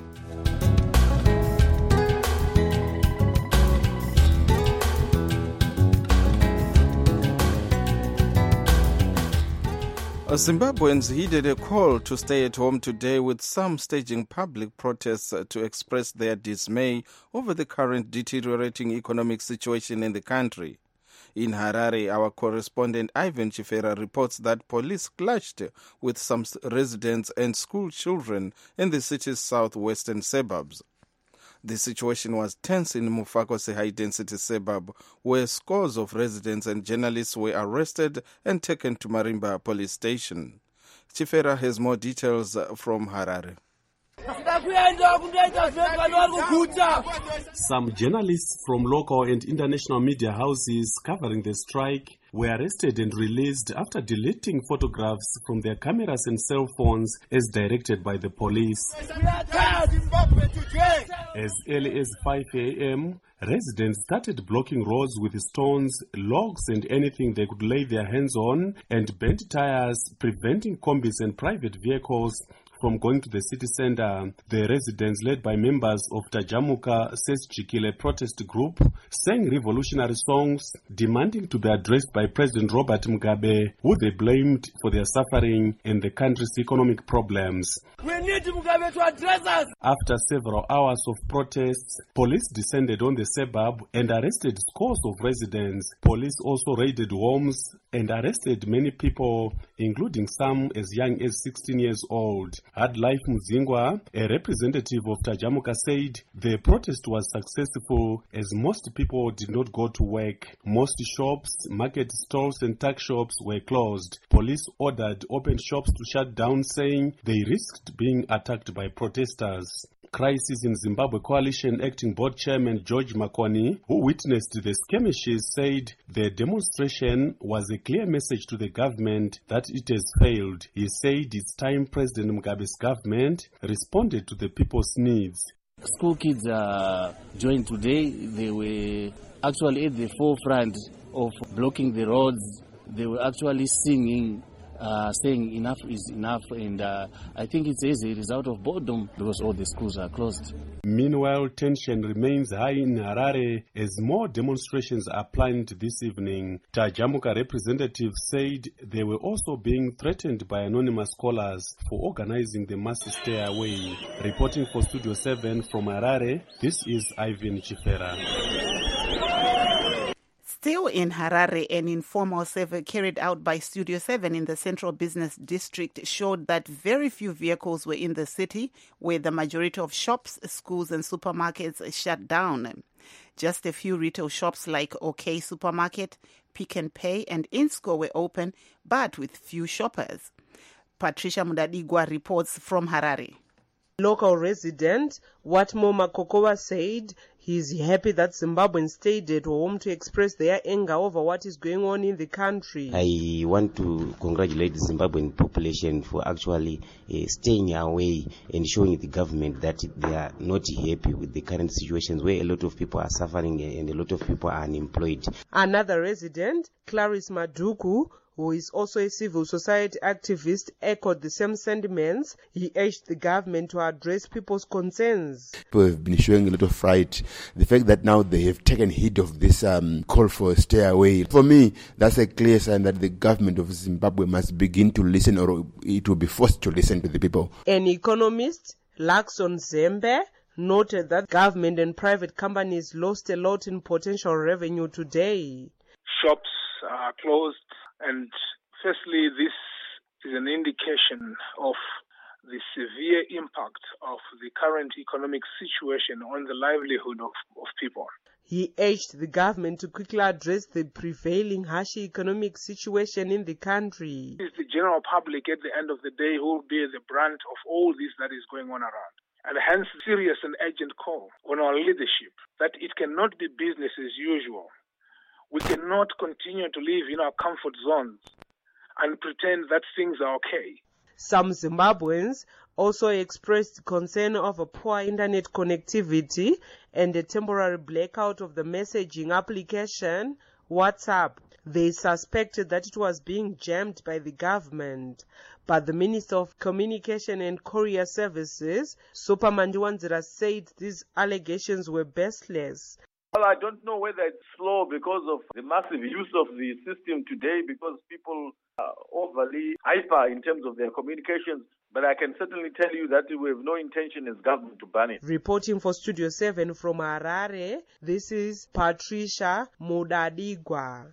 Zimbabweans heeded a call to stay at home today, with some staging public protests to express their dismay over the current deteriorating economic situation in the country. In Harare, our correspondent Ivan Chifera reports that police clashed with some residents and school children in the city's southwestern suburbs. The situation was tense in Mufakose high-density suburb, where scores of residents and journalists were arrested and taken to Marimba police station. Chifera has more details from Harare. Some journalists from local and international media houses covering the strike were arrested and released after deleting photographs from their cameras and cell phones as directed by the police. As early as five a.m., residents started blocking roads with stones, logs and anything they could lay their hands on, and bent tires, preventing combis and private vehicles from going to the city center. The residents, led by members of Tajamuka Sesjikile protest group, sang revolutionary songs demanding to be addressed by President Robert Mugabe, who they blamed for their suffering and the country's economic problems. We need Mugabe to address us! After several hours of protests, police descended on the suburb and arrested scores of residents. Police also raided homes and arrested many people, including some as young as sixteen years old. Adlife Muzingwa, a representative of Tajamuka, said the protest was successful as most people did not go to work. Most shops, market stalls and tuck shops were closed. Police ordered open shops to shut down, saying they risked being attacked by protesters. Crisis in Zimbabwe Coalition Acting Board Chairman George Makoni, who witnessed the skirmishes, said the demonstration was a clear message to the government that it has failed. He said it's time President Mugabe's government responded to the people's needs. School kids uh, joined today. They were actually at the forefront of blocking the roads. They were actually singing, Uh, saying enough is enough, and uh, I think it's as a result of boredom because all the schools are closed. Meanwhile, tension remains high in Harare as more demonstrations are planned this evening. Tajamuka representatives said they were also being threatened by anonymous callers for organizing the mass stay away. Reporting for Studio seven from Harare, this is Ivan Chifera. Still in Harare, an informal survey carried out by Studio seven in the Central Business District showed that very few vehicles were in the city, where the majority of shops, schools and supermarkets shut down. Just a few retail shops like OK Supermarket, Pick and Pay and Insco were open, but with few shoppers. Patricia Mudadigwa reports from Harare. Local resident Watmo Makokowa said he's happy that Zimbabweans stayed at home to express their anger over what is going on in the country. I want to congratulate the Zimbabwean population for actually uh, staying away and showing the government that they are not happy with the current situations where a lot of people are suffering and a lot of people are unemployed. Another resident, Clarice Maduku, who is also a civil society activist, echoed the same sentiments. He urged the government to address people's concerns. People have been showing a lot of fright. The fact that now they have taken heed of this um, call for a stay away, for me, that's a clear sign that the government of Zimbabwe must begin to listen, or it will be forced to listen to the people. An economist, Lakson Zembe, noted that government and private companies lost a lot in potential revenue today. Shops are closed. And firstly, this is an indication of the severe impact of the current economic situation on the livelihood of, of people. He urged the government to quickly address the prevailing harsh economic situation in the country. It's the general public at the end of the day who will bear the brunt of all this that is going on around. And hence, serious and urgent call on our leadership that it cannot be business as usual. We cannot continue to live in our comfort zones and pretend that things are okay. Some Zimbabweans also expressed concern over poor internet connectivity and a temporary blackout of the messaging application WhatsApp. They suspected that it was being jammed by the government. But the Minister of Communication and Courier Services, Supamandiwanzira, said these allegations were baseless. Well, I don't know whether it's slow because of the massive use of the system today, because people are overly hyper in terms of their communications. But I can certainly tell you that we have no intention as government to ban it. Reporting for Studio seven from Harare, this is Patricia Mudadigwa.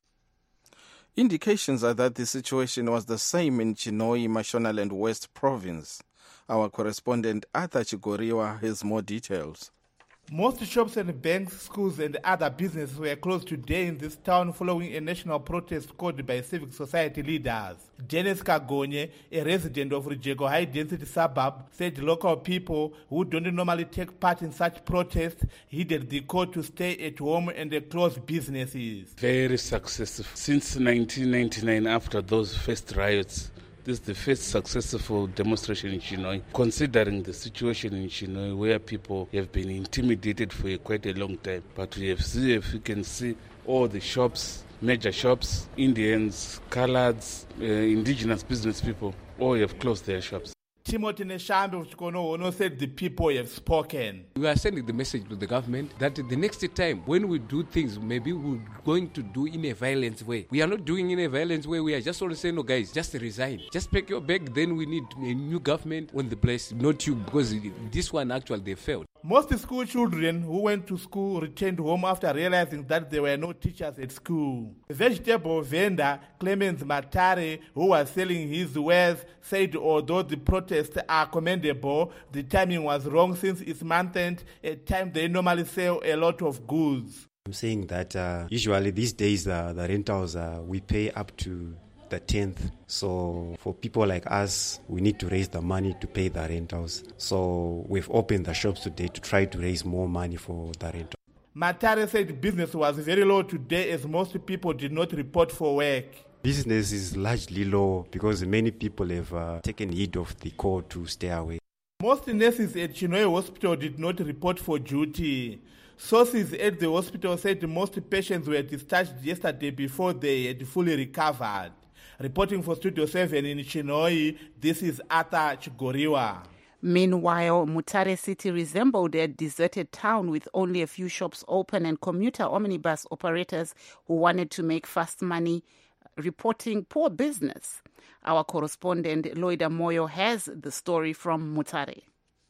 Indications are that the situation was the same in Chinhoyi, Mashonaland West Province. Our correspondent Arthur Chigoriwa has more details. Most shops and banks, schools and other businesses were closed today in this town following a national protest called by civic society leaders. Dennis Kagonye, a resident of Rijeko High Density Suburb, said local people who don't normally take part in such protests heeded the call to stay at home and close businesses. Very successful. Since nineteen ninety-nine, after those first riots, this is the first successful demonstration in Chinhoyi, considering the situation in Chinhoyi where people have been intimidated for a quite a long time. But we have seen, if you can see, all the shops, major shops, Indians, Coloureds, uh, indigenous business people, all have closed their shops. Timothy Neshambe of Chikono Ono said the people have spoken. We are sending the message to the government that the next time when we do things, maybe we're going to do in a violent way. We are not doing in a violent way. We are just only saying, no guys, just resign. Just pack your bag. Then we need a new government on the place, not you, because this one actually they failed. Most school children who went to school returned home after realizing that there were no teachers at school. The vegetable vendor Clemens Matare, who was selling his wares, said although the protests are commendable, the timing was wrong since it's month end, a time they normally sell a lot of goods. I'm saying that uh, usually these days uh, the rentals, uh, we pay up to the tenth. So for people like us, we need to raise the money to pay the rentals. So we've opened the shops today to try to raise more money for the rental. Matare said business was very low today as most people did not report for work. Business is largely low because many people have uh, taken heed of the call to stay away. Most nurses at Chinhoyi Hospital did not report for duty. Sources at the hospital said most patients were discharged yesterday before they had fully recovered. Reporting for Studio seven in Chinhoyi, this is Arthur Chigoriwa. Meanwhile, Mutare City resembled a deserted town with only a few shops open and commuter omnibus operators who wanted to make fast money, reporting poor business. Our correspondent Loida Moyo has the story from Mutare.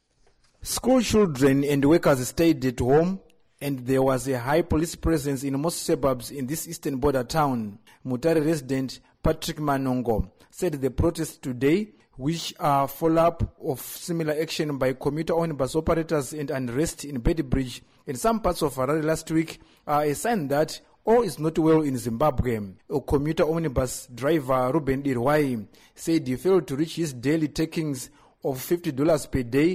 School children and workers stayed at home, and there was a high police presence in most suburbs in this eastern border town. Mutare resident Patrick Manongo said the protests today, which are follow-up of similar action by commuter omnibus operators and unrest in Bedibridge and some parts of Harare last week, are a sign that all is not well in Zimbabwe. A commuter omnibus driver, Ruben Irwai, said he failed to reach his daily takings of fifty dollars per day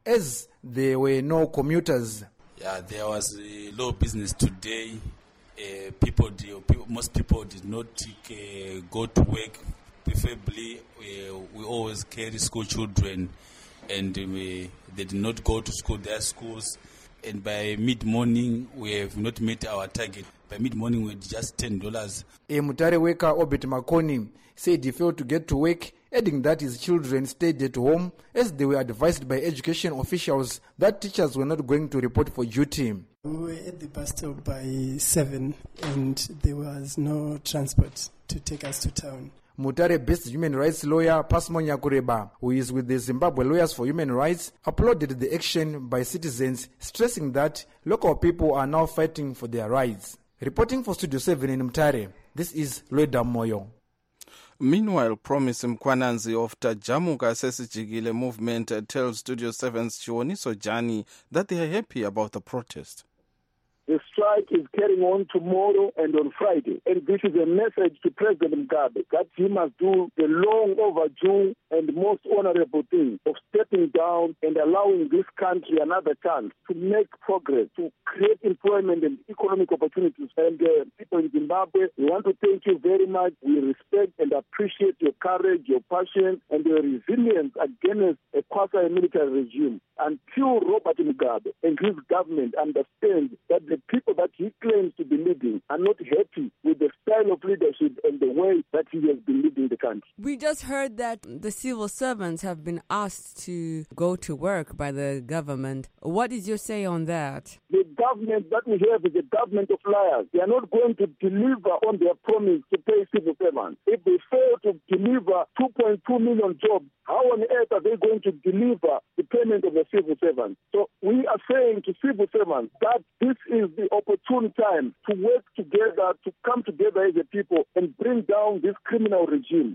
as there were no commuters. Yeah, there was uh, low business today. Uh, people, did, people, most people did not uh, go to work. Preferably, uh, we always carry school children, and we, they did not go to school, their schools. And by mid-morning, we have not met our target. By mid-morning, we had just ten dollars. A Mutare worker, Obet Makoni, said he failed to get to work, adding that his children stayed at home as they were advised by education officials that teachers were not going to report for duty. We were at the bus stop by seven and there was no transport to take us to town. Mutare-based human rights lawyer Pasmo Nyakureba, who is with the Zimbabwe Lawyers for Human Rights, applauded the action by citizens, stressing that local people are now fighting for their rights. Reporting for Studio seven in Mutare, this is Loida Moyo. Meanwhile, Promise Mkwananzi of Tajamuka Sesijigile movement tells Studio seven's Chioniso Jani that they are happy about the protest. The strike is carrying on tomorrow and on Friday. And this is a message to President Mugabe that he must do the long overdue and most honorable thing of stepping down and allowing this country another chance to make progress, to create employment and economic opportunities. And uh, people in Zimbabwe, we want to thank you very much. We respect and appreciate your courage, your passion, and your resilience against a quasi-military regime. Until Robert Mugabe and his government understand that the people that he claims to be leading are not happy with the style of leadership and the way that he has been leading the country. We just heard that the civil servants have been asked to go to work by the government. What is your say on that? The government that we have is a government of liars. They are not going to deliver on their promise to pay civil servants. If they fail to deliver two point two million jobs, how on earth are they going to deliver the payment of the civil servants? So we are saying to civil servants that this is the opportune time to work together, to come together as a people and bring down this criminal regime.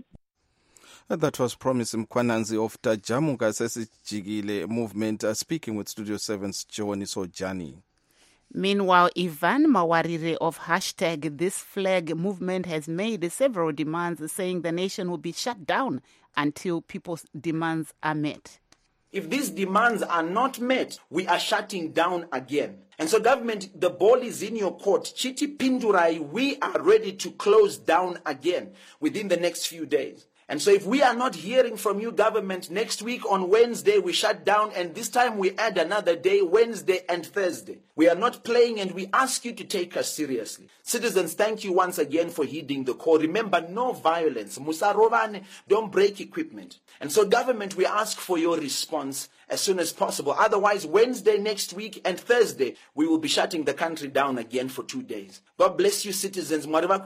That was Promise Mkwananzi of Tajamuka Sesijigile movement uh, speaking with Studio seven's Chioniso Jani. Meanwhile, Ivan Mawarire of hashtag This Flag movement has made several demands, saying the nation will be shut down until people's demands are met. If these demands are not met, we are shutting down again. And so government, the ball is in your court. Chiti Pindurai, we are ready to close down again within the next few days. And so if we are not hearing from you, government, next week on Wednesday we shut down, and this time we add another day, Wednesday and Thursday. We are not playing, and we ask you to take us seriously. Citizens, thank you once again for heeding the call. Remember, no violence. Musarovane, don't break equipment. And so government, we ask for your response as soon as possible. Otherwise, Wednesday next week and Thursday, we will be shutting the country down again for two days. God bless you, citizens.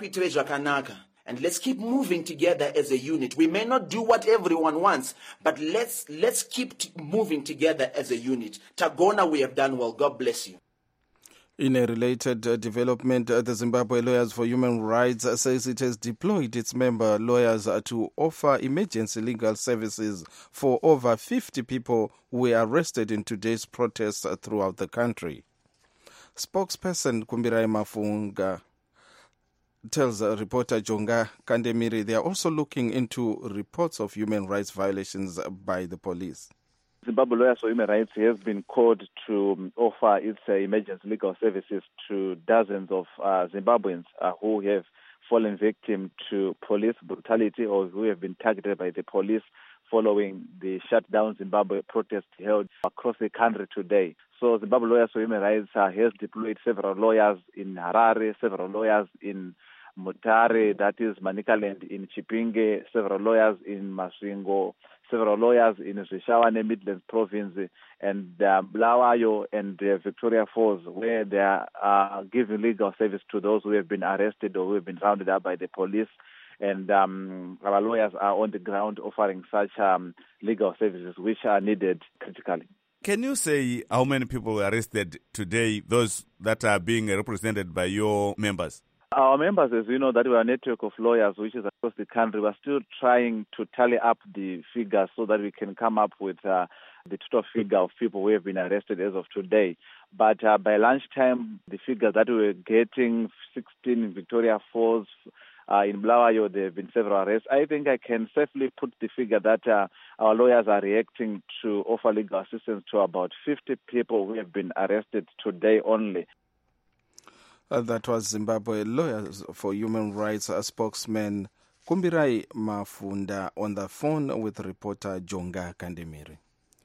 And let's keep moving together as a unit. We may not do what everyone wants, but let's let's keep t- moving together as a unit. Tagona, we have done well. God bless you. In a related uh, development, uh, the Zimbabwe Lawyers for Human Rights uh, says it has deployed its member lawyers uh, to offer emergency legal services for over fifty people who were arrested in today's protests uh, throughout the country. Spokesperson Kumbirai Mafunga tells uh, reporter Jonga Kandemiri they are also looking into reports of human rights violations by the police. Zimbabwe Lawyers for Human Rights has been called to offer its uh, emergency legal services to dozens of uh, Zimbabweans uh, who have fallen victim to police brutality or who have been targeted by the police following the shutdown Zimbabwe protest held across the country today. So Zimbabwe Lawyers for Human Rights uh, has deployed several lawyers in Harare, several lawyers in Mutare, that is Manicaland, in Chipinge, several lawyers in Masvingo, several lawyers in Zvishawane, Midlands Province, and uh, Blawayo and uh, Victoria Falls, where they are uh, giving legal service to those who have been arrested or who have been rounded up by the police. And um, our lawyers are on the ground offering such um, legal services which are needed critically. Can you say how many people were arrested today, those that are being represented by your members? Our members, as you know, that we are a network of lawyers which is across the country. We're still trying to tally up the figures so that we can come up with uh, the total figure of people who have been arrested as of today. But uh, by lunchtime, the figures that we were getting, sixteen in Victoria Falls, Uh, in Bulawayo, there have been several arrests. I think I can safely put the figure that uh, our lawyers are reacting to offer legal assistance to about fifty people who have been arrested today only. Uh, that was Zimbabwe Lawyers for Human Rights uh, spokesman Kumbirai Mafunda on the phone with reporter Jonga Kandemiri.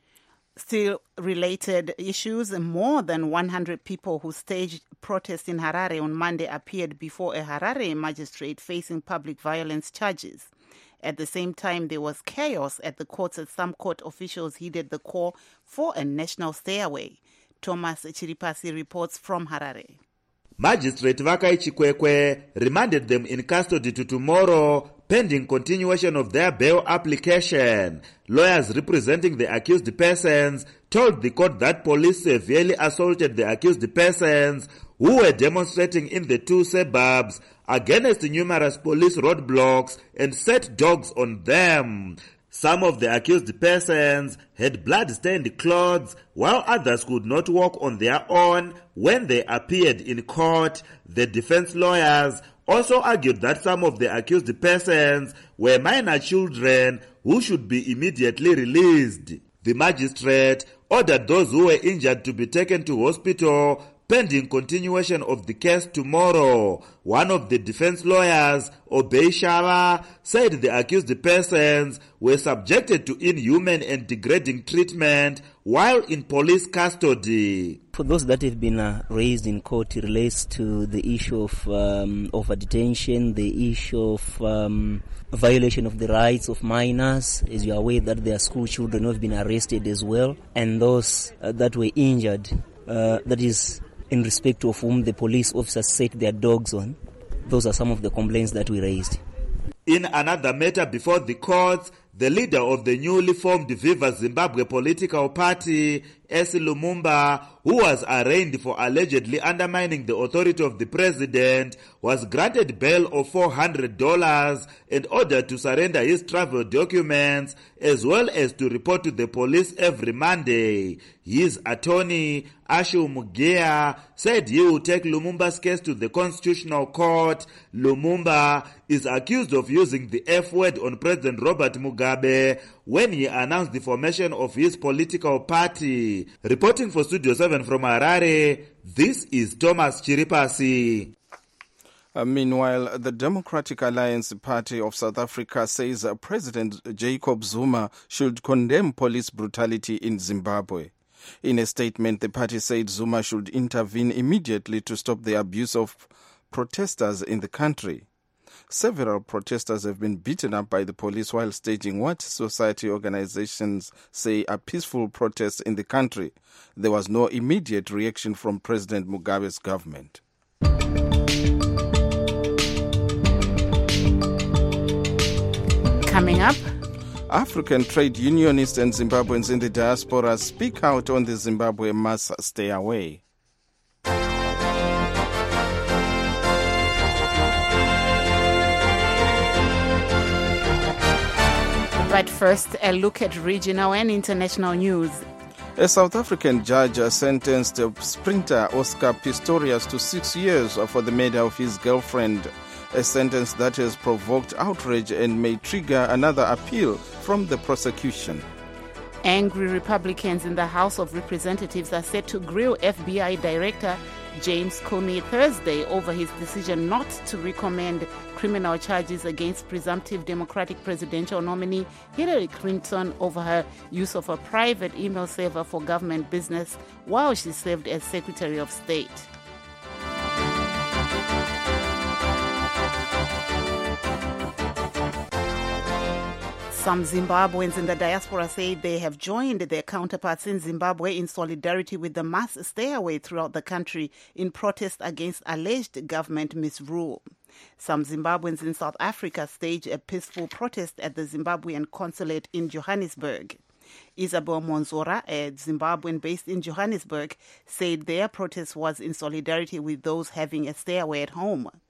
Still related issues, more than one hundred people who staged protests in Harare on Monday appeared before a Harare magistrate facing public violence charges. At the same time, there was chaos at the courts as some court officials heeded the call for a national stay-away. Thomas Chiripasi reports from Harare. Magistrate Vakai Chikwekwe remanded them in custody to tomorrow pending continuation of their bail application. Lawyers representing the accused persons told the court that police severely assaulted the accused persons who were demonstrating in the two suburbs against numerous police roadblocks and set dogs on them. Some of the accused persons had blood-stained clothes, while others could not walk on their own when they appeared in court. The defense lawyers also argued that some of the accused persons were minor children who should be immediately released. The magistrate ordered those who were injured to be taken to hospital pending continuation of the case tomorrow. One of the defense lawyers, Obey Shala, said the accused persons were subjected to inhuman and degrading treatment while in police custody. For those that have been uh, raised in court, it relates to the issue of um, over detention, the issue of um, violation of the rights of minors. As you are aware that there are school children who have been arrested as well, and those uh, that were injured, uh, that is in respect of whom the police officers set their dogs on. Those are some of the complaints that we raised. In another matter before the courts, the leader of the newly formed Viva Zimbabwe political party, Essie Lumumba, who was arraigned for allegedly undermining the authority of the president, was granted bail of four hundred dollars and ordered to surrender his travel documents as well as to report to the police every Monday. His attorney, Ashu Mugea, said he will take Lumumba's case to the Constitutional Court. Lumumba is accused of using the F word on President Robert Mugabe when he announced the formation of his political party. Reporting for Studio seven from Harare, this is Thomas Chiripasi. Uh, meanwhile, the Democratic Alliance Party of South Africa says uh, President Jacob Zuma should condemn police brutality in Zimbabwe. In a statement, the party said Zuma should intervene immediately to stop the abuse of protesters in the country. Several protesters have been beaten up by the police while staging what society organizations say are peaceful protests in the country. There was no immediate reaction from President Mugabe's government. Coming up, African trade unionists and Zimbabweans in the diaspora speak out on the Zimbabwe mass stay away. But first, a look at regional and international news. A South African judge sentenced sprinter Oscar Pistorius to six years for the murder of his girlfriend, a sentence that has provoked outrage and may trigger another appeal from the prosecution. Angry Republicans in the House of Representatives are set to grill F B I Director James Comey Thursday over his decision not to recommend criminal charges against presumptive Democratic presidential nominee Hillary Clinton over her use of a private email server for government business while she served as Secretary of State. Some Zimbabweans in the diaspora say they have joined their counterparts in Zimbabwe in solidarity with the mass stay-away throughout the country in protest against alleged government misrule. Some Zimbabweans in South Africa staged a peaceful protest at the Zimbabwean consulate in Johannesburg. Isabel Monzora, a Zimbabwean based in Johannesburg, said their protest was in solidarity with those having a stay-away at home.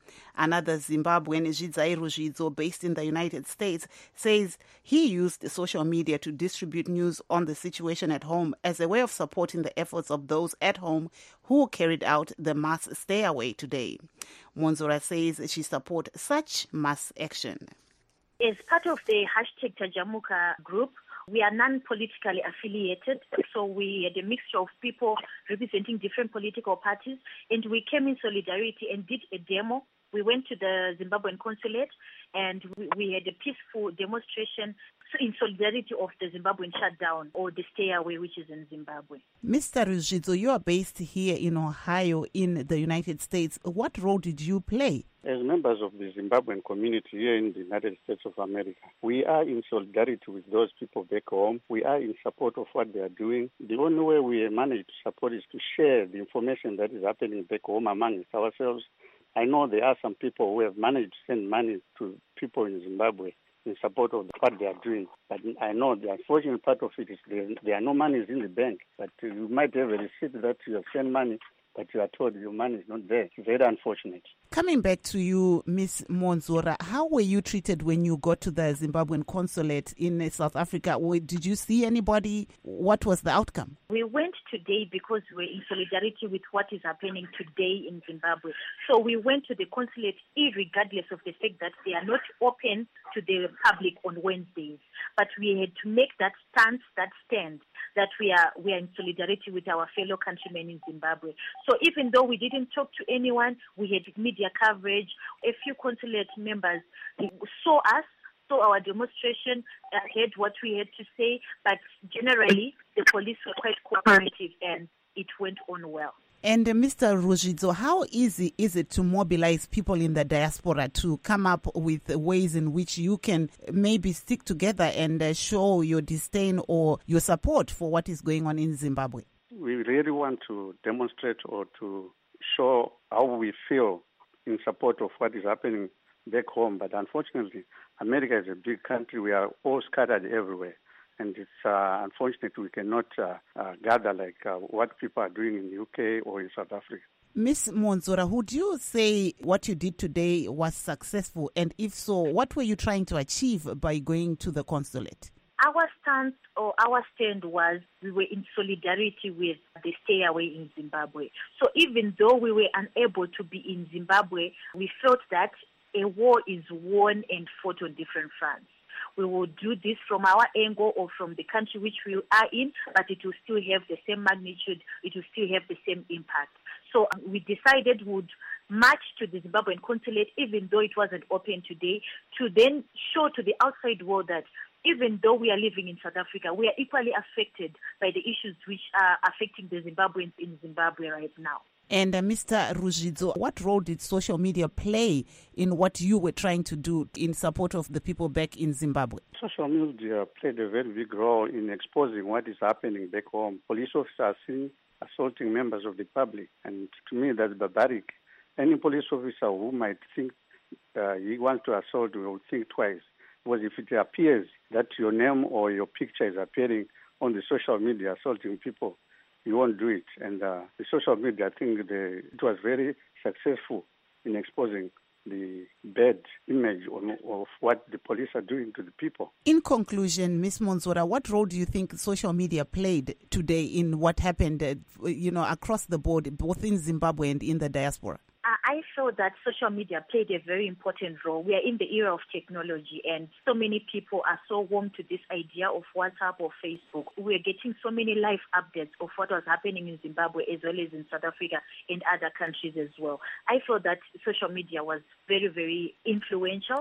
Another Zimbabwean, Zvidzai Ruzvidzo, based in the United States, says he used social media to distribute news on the situation at home as a way of supporting the efforts of those at home who carried out the mass stay away today. Monzora says she supports such mass action. As part of the hashtag Tajamuka group, we are non-politically affiliated, so we had a mixture of people representing different political parties, and we came in solidarity and did a demo. We went to the Zimbabwean consulate and we, we had a peaceful demonstration in solidarity of the Zimbabwean shutdown or the stay away, which is in Zimbabwe. Mister Ruzvidzo, you are based here in Ohio in the United States. What role did you play? As members of the Zimbabwean community here in the United States of America, we are in solidarity with those people back home. We are in support of what they are doing. The only way we manage to support is to share the information that is happening back home amongst ourselves. I know there are some people who have managed to send money to people in Zimbabwe in support of what they are doing. But I know the unfortunate part of it is there, there are no monies in the bank. But you might have a receipt that you have sent money, but you are told your money is not there. It's very unfortunate. Coming back to you, Miss Monzora, how were you treated when you got to the Zimbabwean consulate in South Africa? Did you see anybody? What was the outcome? We went today because we're in solidarity with what is happening today in Zimbabwe. So we went to the consulate irregardless of the fact that they are not open to the public on Wednesdays. But we had to make that stance, that stand, that we are we are in solidarity with our fellow countrymen in Zimbabwe. So even though we didn't talk to anyone, we had media coverage. A few consulate members saw us, saw our demonstration, uh, heard what we had to say, but generally the police were quite cooperative and it went on well. And uh, Mister Ruzvidzo, how easy is it to mobilize people in the diaspora to come up with ways in which you can maybe stick together and uh, show your disdain or your support for what is going on in Zimbabwe? We really want to demonstrate or to show how we feel in support of what is happening back home. But unfortunately, America is a big country. We are all scattered everywhere. And it's uh, unfortunate we cannot uh, uh, gather like uh, what people are doing in the U K or in South Africa. Miss Monzora, would you say what you did today was successful? And if so, what were you trying to achieve by going to the consulate? Our stance or our stand was we were in solidarity with the stay away in Zimbabwe. So even though we were unable to be in Zimbabwe, we felt that a war is won and fought on different fronts. We will do this from our angle or from the country which we are in, but it will still have the same magnitude, it will still have the same impact. So um, we decided we would march to the Zimbabwean consulate, even though it wasn't open today, to then show to the outside world that even though we are living in South Africa, we are equally affected by the issues which are affecting the Zimbabweans in Zimbabwe right now. And uh, Mister Ruzvidzo, what role did social media play in what you were trying to do in support of the people back in Zimbabwe? Social media played a very big role in exposing what is happening back home. Police officers are seen assaulting members of the public, and to me that's barbaric. Any police officer who might think uh, he wants to assault will think twice, because if it appears that your name or your picture is appearing on the social media assaulting people, you won't do it. And uh, the social media, I think the, it was very successful in exposing the bad image on, of what the police are doing to the people. In conclusion, Miz Monzora, what role do you think social media played today in what happened, uh, you know, across the board, both in Zimbabwe and in the diaspora? I feel that social media played a very important role. We are in the era of technology, and so many people are so warm to this idea of WhatsApp or Facebook. We are getting so many live updates of what was happening in Zimbabwe as well as in South Africa and other countries as well. I feel that social media was very, very influential.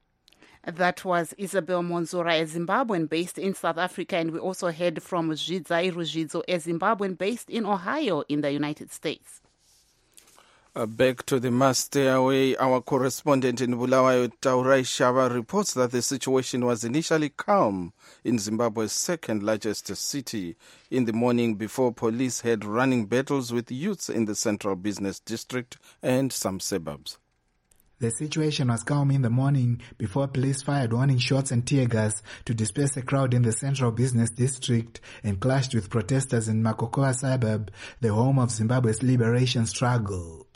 That was Isabel Monzora, a Zimbabwean based in South Africa, and we also heard from Zvidzai Ruzvidzo, a Zimbabwean based in Ohio in the United States. Uh, back to the mass stay away, our correspondent in Bulawayo, Taurai Shava, reports that the situation was initially calm in Zimbabwe's second largest city in the morning before police had running battles with youths in the central business district and some suburbs. The situation was calm in the morning before police fired warning shots and tear gas to disperse a crowd in the central business district and clashed with protesters in Makokoa suburb, the home of Zimbabwe's liberation struggle.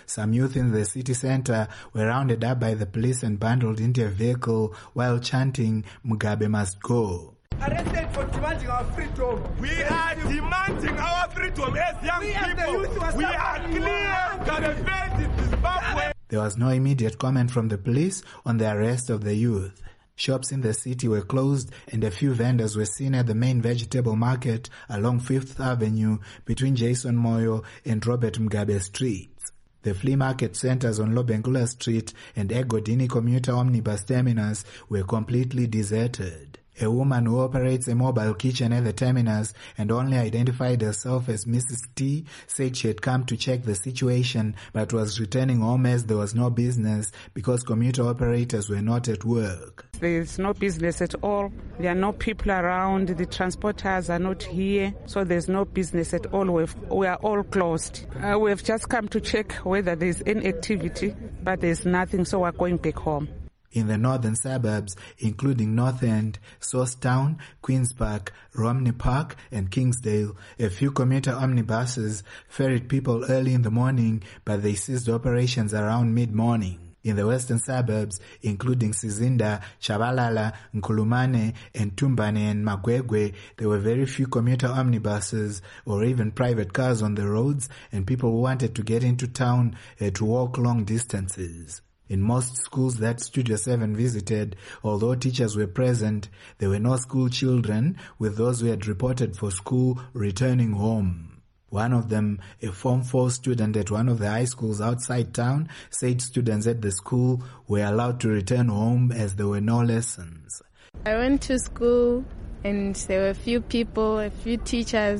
some youth in the city center were rounded up by the police and bundled into a vehicle while chanting, "Mugabe must go." Arrested for demanding our freedom. We are demanding our freedom as young we people. We are clear. Government in Zimbabwe. There was no immediate comment from the police on the arrest of the youth. Shops in the city were closed and a few vendors were seen at the main vegetable market along Fifth Avenue between Jason Moyo and Robert Mugabe streets. The flea market centers on Lobengula Street and Egodini commuter omnibus terminus were completely deserted. A woman who operates a mobile kitchen at the terminus and only identified herself as Missus T said she had come to check the situation but was returning home as there was no business because commuter operators were not at work. There is no business at all. There are no people around. The transporters are not here. So there's no business at all. We've, we are all closed. Uh, we've just come to check whether there's any activity, but there's nothing, so we're going back home. In the northern suburbs, including North End, Sourcetown, Queen's Park, Romney Park, and Kingsdale, a few commuter omnibuses ferried people early in the morning, but they ceased operations around mid-morning. In the western suburbs, including Sizinda, Chabalala, Nkulumane, and Tumbane and Magwegwe, there were very few commuter omnibuses or even private cars on the roads, and people who wanted to get into town had to walk long distances. In most schools that Studio seven visited, although teachers were present, there were no school children, with those who had reported for school returning home. One of them, a Form four student at one of the high schools outside town, said students at the school were allowed to return home as there were no lessons. I went to school and there were a few people, a few teachers,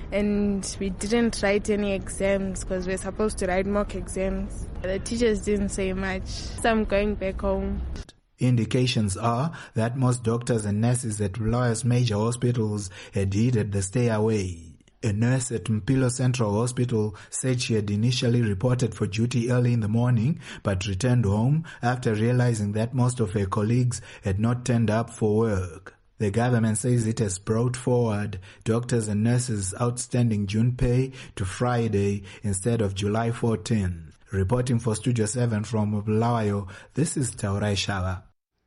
and we didn't write any exams because we were supposed to write mock exams. The teachers didn't say much, so I'm going back home. Indications are that most doctors and nurses at Bulawayo's major hospitals had heeded the stay away. A nurse at Mpilo Central Hospital said she had initially reported for duty early in the morning but returned home after realizing that most of her colleagues had not turned up for work. The government says it has brought forward doctors and nurses' outstanding June pay to Friday instead of July fourteenth. Reporting for Studio seven from Bulawayo, this is Taurai Shava.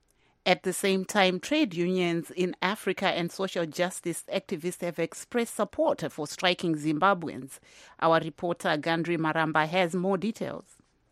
At the same time, trade unions in Africa and social justice activists have expressed support for striking Zimbabweans. Our reporter Gandri Maramba has more details.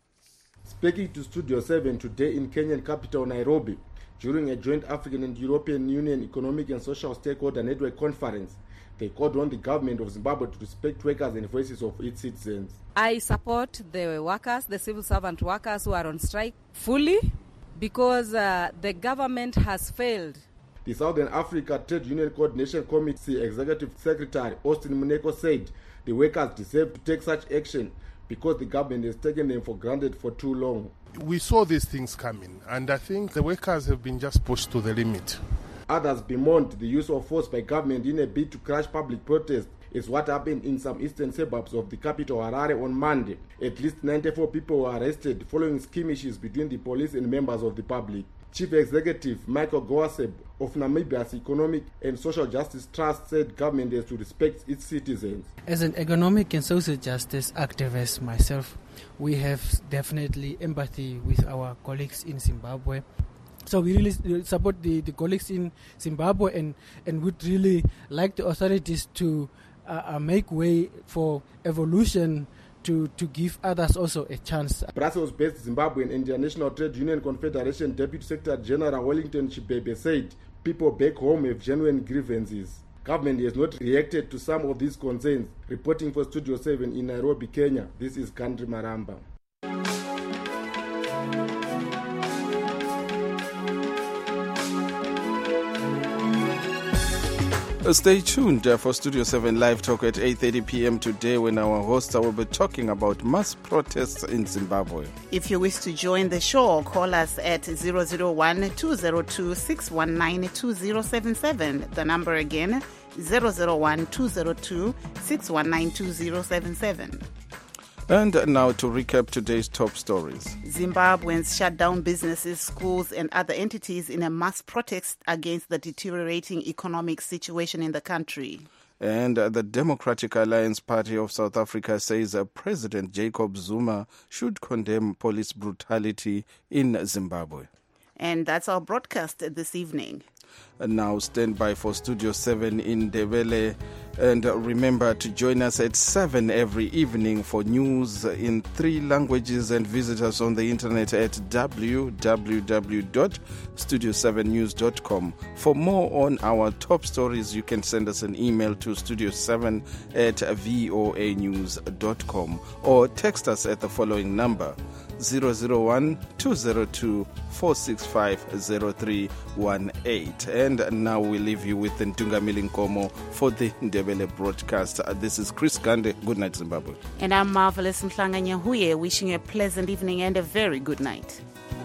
Speaking to Studio seven today in Kenyan capital Nairobi, during a joint African and European Union Economic and Social Stakeholder Network conference, they called on the government of Zimbabwe to respect workers and voices of its citizens. I support the workers, the civil servant workers who are on strike fully because uh, the government has failed. The Southern Africa Trade Union Coordination Committee Executive Secretary Austin Muneko said the workers deserve to take such action because the government has taken them for granted for too long. We saw these things coming, and I think the workers have been just pushed to the limit. Others bemoaned the use of force by government in a bid to crush public protest is what happened in some eastern suburbs of the capital Harare on Monday. At least ninety-four people were arrested following skirmishes between the police and members of the public. Chief Executive Michael Goaseb of Namibia's Economic and Social Justice Trust said government has to respect its citizens. As an economic and social justice activist myself, we have definitely empathy with our colleagues in Zimbabwe. So we really support the, the colleagues in Zimbabwe and, and would really like the authorities to uh, make way for evolution to, to give others also a chance. Brussels-based Zimbabwean International Trade Union Confederation Deputy Secretary General Wellington Chibebe said people back home have genuine grievances. Government has not reacted to some of these concerns. Reporting for Studio seven in Nairobi, Kenya, this is Gandri Maramba. Stay tuned for Studio seven Live Talk at eight thirty p.m. today when our hosts will be talking about mass protests in Zimbabwe. If you wish to join the show, call us at zero zero one, two zero two, six one nine, two zero seven seven. The number again, zero zero one, two zero two, six one nine, two zero seven seven. And now to recap today's top stories. Zimbabweans shut down businesses, schools and other entities in a mass protest against the deteriorating economic situation in the country. And uh, the Democratic Alliance Party of South Africa says uh, President Jacob Zuma should condemn police brutality in Zimbabwe. And that's our broadcast this evening. And now stand by for Studio seven in Ndebele. And remember to join us at seven every evening for news in three languages, and visit us on the internet at w w w dot studio seven news dot com. For more on our top stories, you can send us an email to studio seven at voa news dot com or text us at the following number zero zero one two zero two four six five zero three one eight. And now we leave you with Ntungamili Nkomo for the Ndebele broadcast. Uh, this is Chris Gande. Good night, Zimbabwe. And I'm Marvelous Mhlanga Nyahuye, wishing you a pleasant evening and a very good night.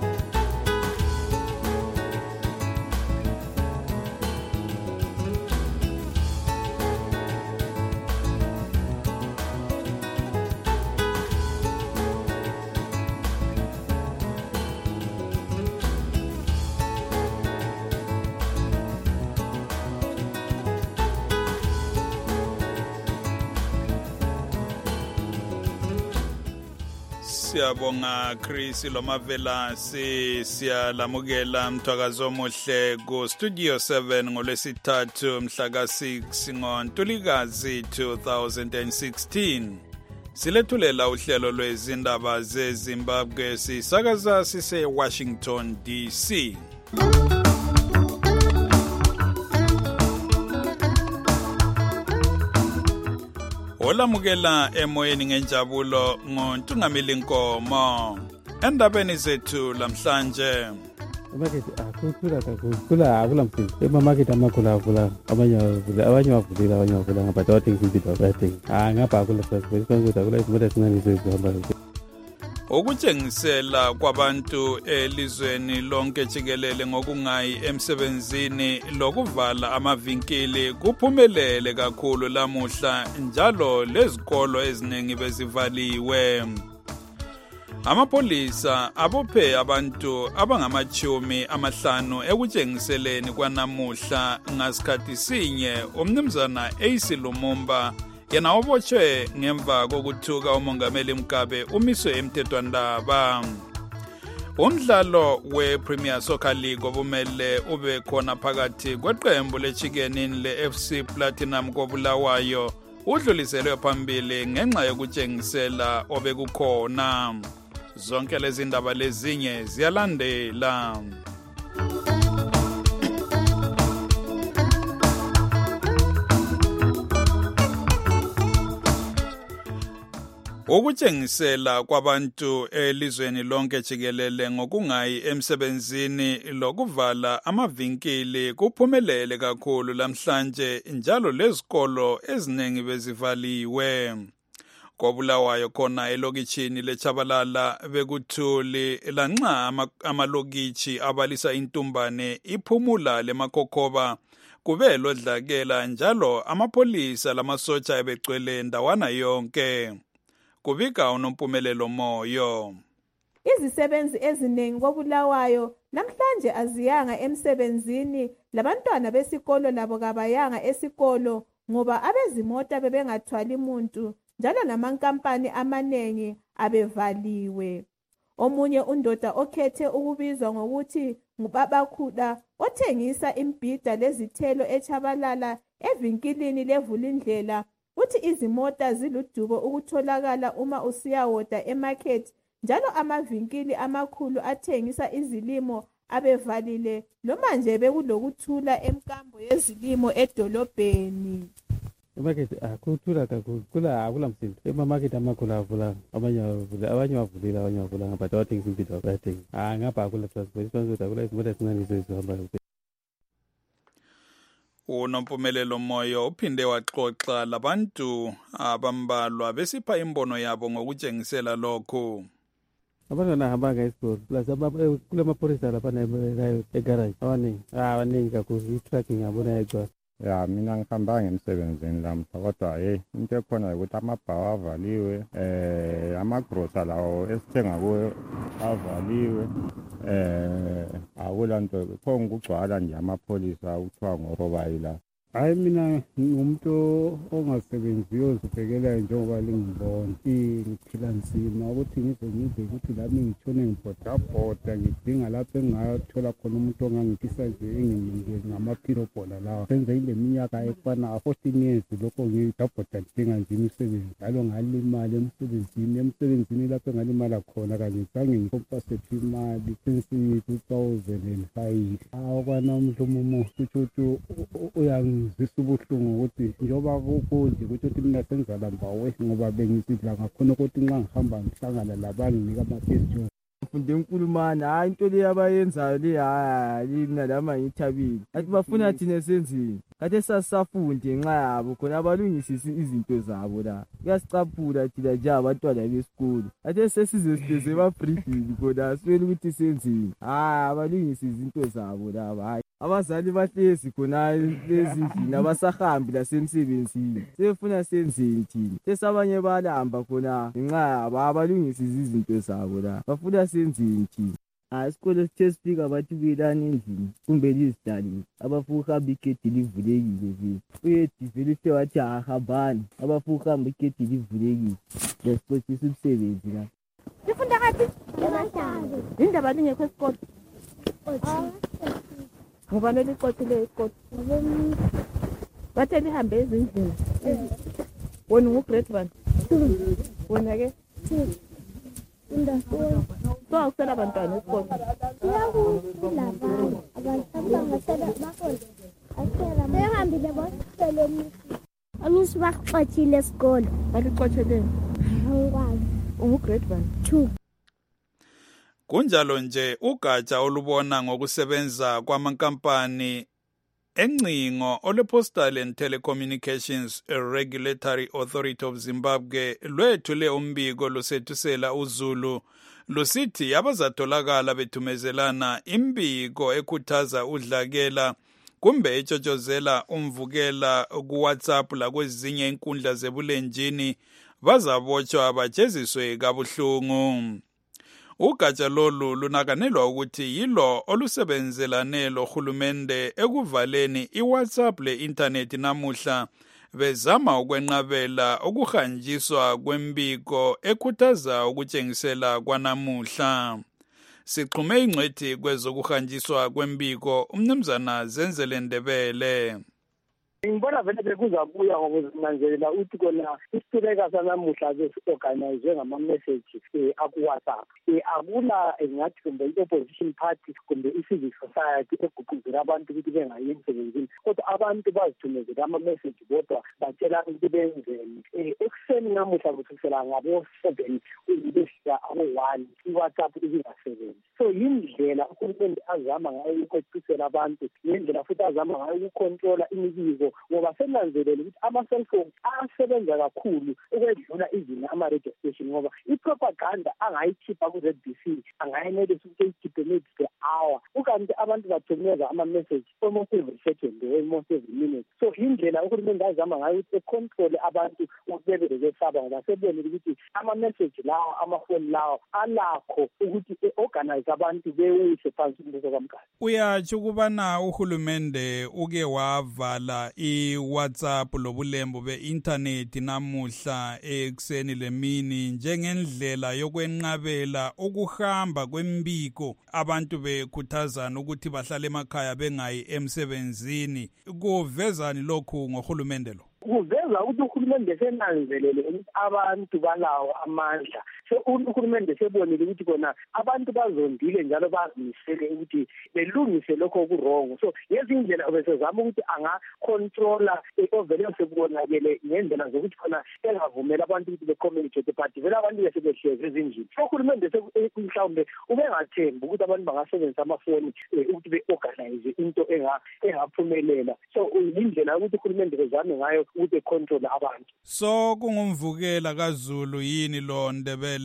Siyabonga Chris Lomavela, si siyalamukela mthwakazo omuhle ku Studio seven ngolwesithathu mhla ka six ngoNtulikazi two thousand sixteen. Silethulela uhlelo lwezindaba zeZimbabwe, sisakaza sise Washington D C. Olamukela emoyeni ngenjabulo ngoNtungamili Nkomo. Endabeni zethu lamhlanje. Market akuthula kakhulu akulamsizi. Ema market amakhulu avula abanye avula abanye avulile abanye avula ngapha wathi ngizibida bathi. Ah ngapha akula first konke akula izimoto ezincane ezihamba. Ukutshengisela kwabantu elizweni lonke jikelele ngokungayi emsebenzini lokuvala amavinkili kuphumelele kakhulu lamuhla, njalo lezikolo eziningi bezivaliwe. Amapolisa abophe abantu abangamachumi amahlanu ekutshengiseleni kwanamuhla ngasikhathi sinye. Umnumzana A C Lumumba yena obotshwe ngemva kokuthuka umongameli Mugabe umiswe emthethwandaba. Umdlalo we-Premier Soccer League obumele ube khona phakathi kweqembu leChicken le-F C Platinum koBulawayo udluliselwe phambili ngenxa yokutshengisela obekukhona. Zonke lezi ndaba lezinye ziyalandela. Ukutshengisela kwabantu elizweni lonke jikelele ngokungayi emsebenzini lokuvala amavinkili kuphumelele kakhulu lamhlanje, njalo lezikolo eziningi bezivaliwe. KoBulawayo khona elokitshini leChabalala bekuthuli lanxa amalokitshi abalisa intumbane iphumula leMakhokhoba kube lodlakela, njalo amapolisa lamasotsha ebegcwele ndawana yonke. Kubika unompumelelo moyo. Izisebenzi eziningi koBulawayo namhlanje aziyanga emsebenzini, labantwana besikolo labo kabayanga esikolo ngoba abezimota bebengathwali umuntu, njalo namankampani amanengi abevaliwe. Omunye undoda okhethe ukubizwa ngokuthi nguBabakhuda othengisa imbhida lezithelo eChabalala evinkilini levulindlela uthi izimota ziludubo ukutholakala uma usiyawoda emarket, njalo amavinkili amakhulu athengisa izilimo abevalile lomanje bekulokuthula emkambo yezilimo edolobheni. Market akuthula kakhulu kula akulamsizi. Ema market amakhulu avula abanye avula abanye avulile abanye avula ngapha wathi ngizibida bathi. Ah ngapha akula first konke akula izimoto ezincane ezihamba. Unompumelelo moyo uphinde waxoxa labantu abambalwa besipha imbono yabo ngokutshengisela lokho. Abantwana bahamba ngesikolo plus kule mapolisa lapha egarage abaningi abaningi kakhulu i-tracking yabona yagcwala. Ya mina ngihamba ngemsebenzini lamhla, kodwa hey into ekhona ukuthi amabhawa avaliwe, eh amagrosa lawo esithenga kuwo avaliwe, eh akulanto khona ukugcwala nje amapolisa ukuthiwa ngorobayi la. Hayi mina ngumuntu ongasebenziyo zibhekela njengoba lingibona ngiphila nzima ukuthi ngize ngize ukuthi lami ngitshone ngibhodabhoda ngidinga lapho engayothola khona umuntu ongangitisa nje enginike ngamaphilobhola lawa senze ile minyaka efana fourteen years lokho ngidabhoda ngidinga nje imisebenzi njalo ngalimala emsebenzini emsebenzini lapho ngalimala khona kanye zange ngikompasephi imali since two thousand five awukwanamhla umumo kutsho uyangizisa ubuhlungu ukuthi njoba kukunje ukuthi mina sengizalamba we ngoba bengisidla ngakhona ukuthi nxa ngihamba ngihlangana labantu nika ama-question funde enkulumana hayi into le abayenzayo le hayi mina lama ngithabile athi bafuna thina senzini kade sasafunde nxa yabo khona abalungisisi izinto zabo la kuyasicaphula thina nje abantwana besikolo ade sesize size babriefing khona swele ukuthi senzini hayi abalungisi izinto zabo laba hayi abazali bahlezi khona lezindlini abasahambi lasemsebenzini sefuna senzini thina sesabanye balamba khona nxa abalungisi izinto zabo la bafuna senzini thina hayi isikolo sithe sifika bathi buyelani endlini kumbe lizidalile abafuna ukuhamba igedi livulekile vile uyedivele wathi ahambani abafuna ukuhamba igedi livulekile lesixoxisa umsebenzi la sifunda kathi emathazo indaba lingekho esikolo ngoba leliqothile isikolo bathe lihambe ezindlini wena ungu-grade one wena ke so akusela abantwana esikolo behambile bosele amisi baxothile esikolo balixotheleni angikwazi ungu-grade one two. Kunjalo nje ugatsha olubona ngokusebenza kwamankampani encingo ole Postal and Telecommunications Regulatory Authority of Zimbabwe lwethule umbiko lusethusela uZulu lusithi abazatholakala bethumezelana imbiko ekhuthaza udlakela kumbe etshotshozela umvukela ku WhatsApp lakwezinye inkundla zebulenjini bazabotshwa bajeziswe kabuhlungu. Ugatsha lolu lunakanelwa ukuthi yilo olusebenzelane lohulumende ekuvaleni iWhatsApp le-internet namuhla bezama ukwenqabela ukuhanjiswa kwembiko ekhuthaza ukutshengisela kwanamuhla. Siqhume ingcwethi kwezokuhanjiswa kwembiko umnumzana Zenzele Ndebele. Ngibona vele bekuzabuya ngokuzinanzelela ukuthi kona isituleka sanamuhla sesi-organize ngama-message um aku-WhatsApp. Um akula ngathi kumbe i-opposition party kumbe i-civic society eguquzela abantu ukuthi bengayi emsebenzini kodwa abantu bazithumezela ama-message bodwa batshelana ukuthi benzeni. Um ekuseni namuhla kusukisela ngabo-seven besika abo-one i-WhatsApp ibingasebenzi. So yindlela uhulumende azama ngayo ukuqeqisela abantu ngendlela futhi azama ngayo ukukontrola imibiko ngoba senanzelela ukuthi ama-cellphone asebenza kakhulu ukwedlula izinga ama-radio station ngoba i-propaganda angayikhipha ku-Z B C angayenelisa ukuthi ayikhiphe maybe per hour ukanti abantu bathumeza ama-message almost every second almost every minute. So indlela uhulumende azama ngayo ukuthi econtrole abantu ukuthi bebezesaba ngoba sebonile ukuthi ama-message lawo amafoni lawo alakho ukuthi e-organize abantu bewise phansi umbuso kamkhathi. Uyatsho ukubana uhulumende uke wavala i-WhatsApp lobulembu be-internet namuhla ekuseni lemini njengendlela yokwenqabela ukuhamba kwembiko abantu bekhuthazana ukuthi bahlale emakhaya bengayi emsebenzini. Kuvezani lokhu ngohulumende lo? Kuveza ukuthi uhulumende senanzelele ukuthi abantu balawo amandla. So uhulumende sebonile ukuthi kona abantu bazondile njalo bazimisele ukuthi belungise lokho okurongo. So ngezindlela obesezama ukuthi angacontrola ovele sekubonakele ngendlela zokuthi khona engavumela abantu ukuthi becommunicate but vele abantu besebehlezi ezindlini. So uhulumende mhlawumbe ubengathembi ukuthi abantu bangasebenzisa amafoni ukuthi be-organize into engaphumelela. So indlela ukuthi uhulumende bezame ngayo ukuthi econtrol abantu. So kungumvukela kaZulu yini lo Ndebele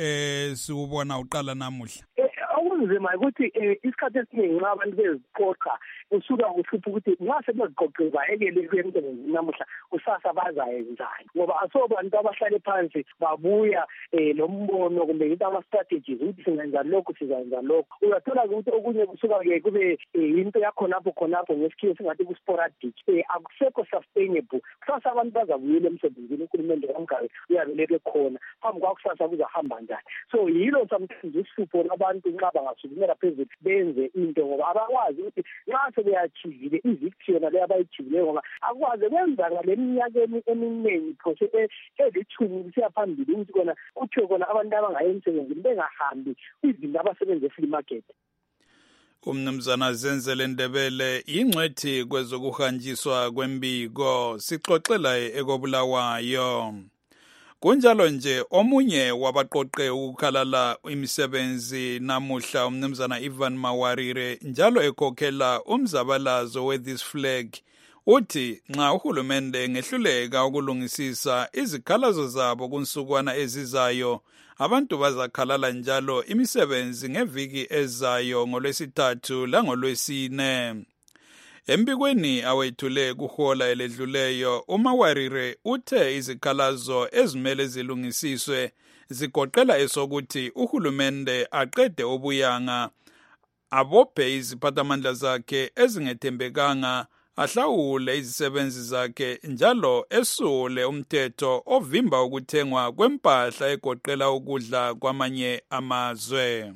eh siubona uqala namuhla? Okunzima ukuthi isikhathi esiningi nxa abantu beziqoqa usuka uhlupha ukuthi nxa sebeziqoqe bayekele kuye emsebenzini namuhla kusasa bazayenzani ngoba asobantu abahlale phansi babuya um lo mbono kumbe into ama-strategies ukuthi singenza lokhu sizayenza lokhu. Uyathola ukuthi okunye kusuka-ke kube into yakhonapho khonapho ngesikhiwo singathi ku-sporadic um akusekho sustainable. Kusasa abantu bazabuyela emsebenzini, uhulumende kamgabe uyabeleke khona phambi kwakusasa kuzahamba njani. So yilo sometimes uhlupho lwabantu nxa bangasukumela phezulu benze into ngoba abakwazi ukuthi nxa sebeyachivile i-victory yona leyo abayichivileyo ngoba akwazi kwenzaka le minyakeni eminingi phose elithumi kusiya phambili ukuthi kona kuthiwe kona abantu abangayi emsebenzini bengahambi izinto abasebenza e-free market. Umnumzana Zenzele Ndebele ingcwethi kwezokuhanjiswa kwembiko sixoxela ekobulawayo. Kunjalo nje omunye wabaqoqe ukukhalala imisebenzi namuhla umnumzana Ivan Mawarire njalo ekhokhela umzabalazo we this flag uthi nxa uhulumende ngehluleka ukulungisisa izikhalazo zabo kunsukwana ezizayo abantu bazakhalala njalo imisebenzi ngeviki ezayo ngolwesithathu langolwesine. Embikweni awethule kuhola eledluleyo uMawarire uthe izikhalazo ezimele zilungisiswe zigoqela esokuthi uhulumende aqede ubuyanga, abophe iziphathamandla zakhe ezingethembekanga, ahlawule izisebenzi zakhe njalo esule umthetho ovimba ukuthengwa kwempahla egoqela ukudla kwamanye amazwe.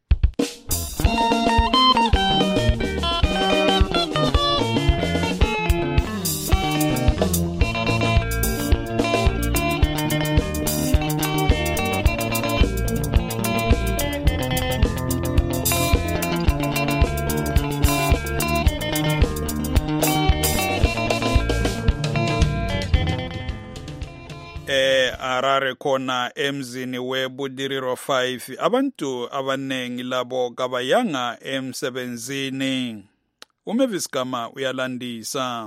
Harare khona emzini weBudiriro five abantu abanengi labo kabayanga emsebenzini. uMavis Gama uyalandisa.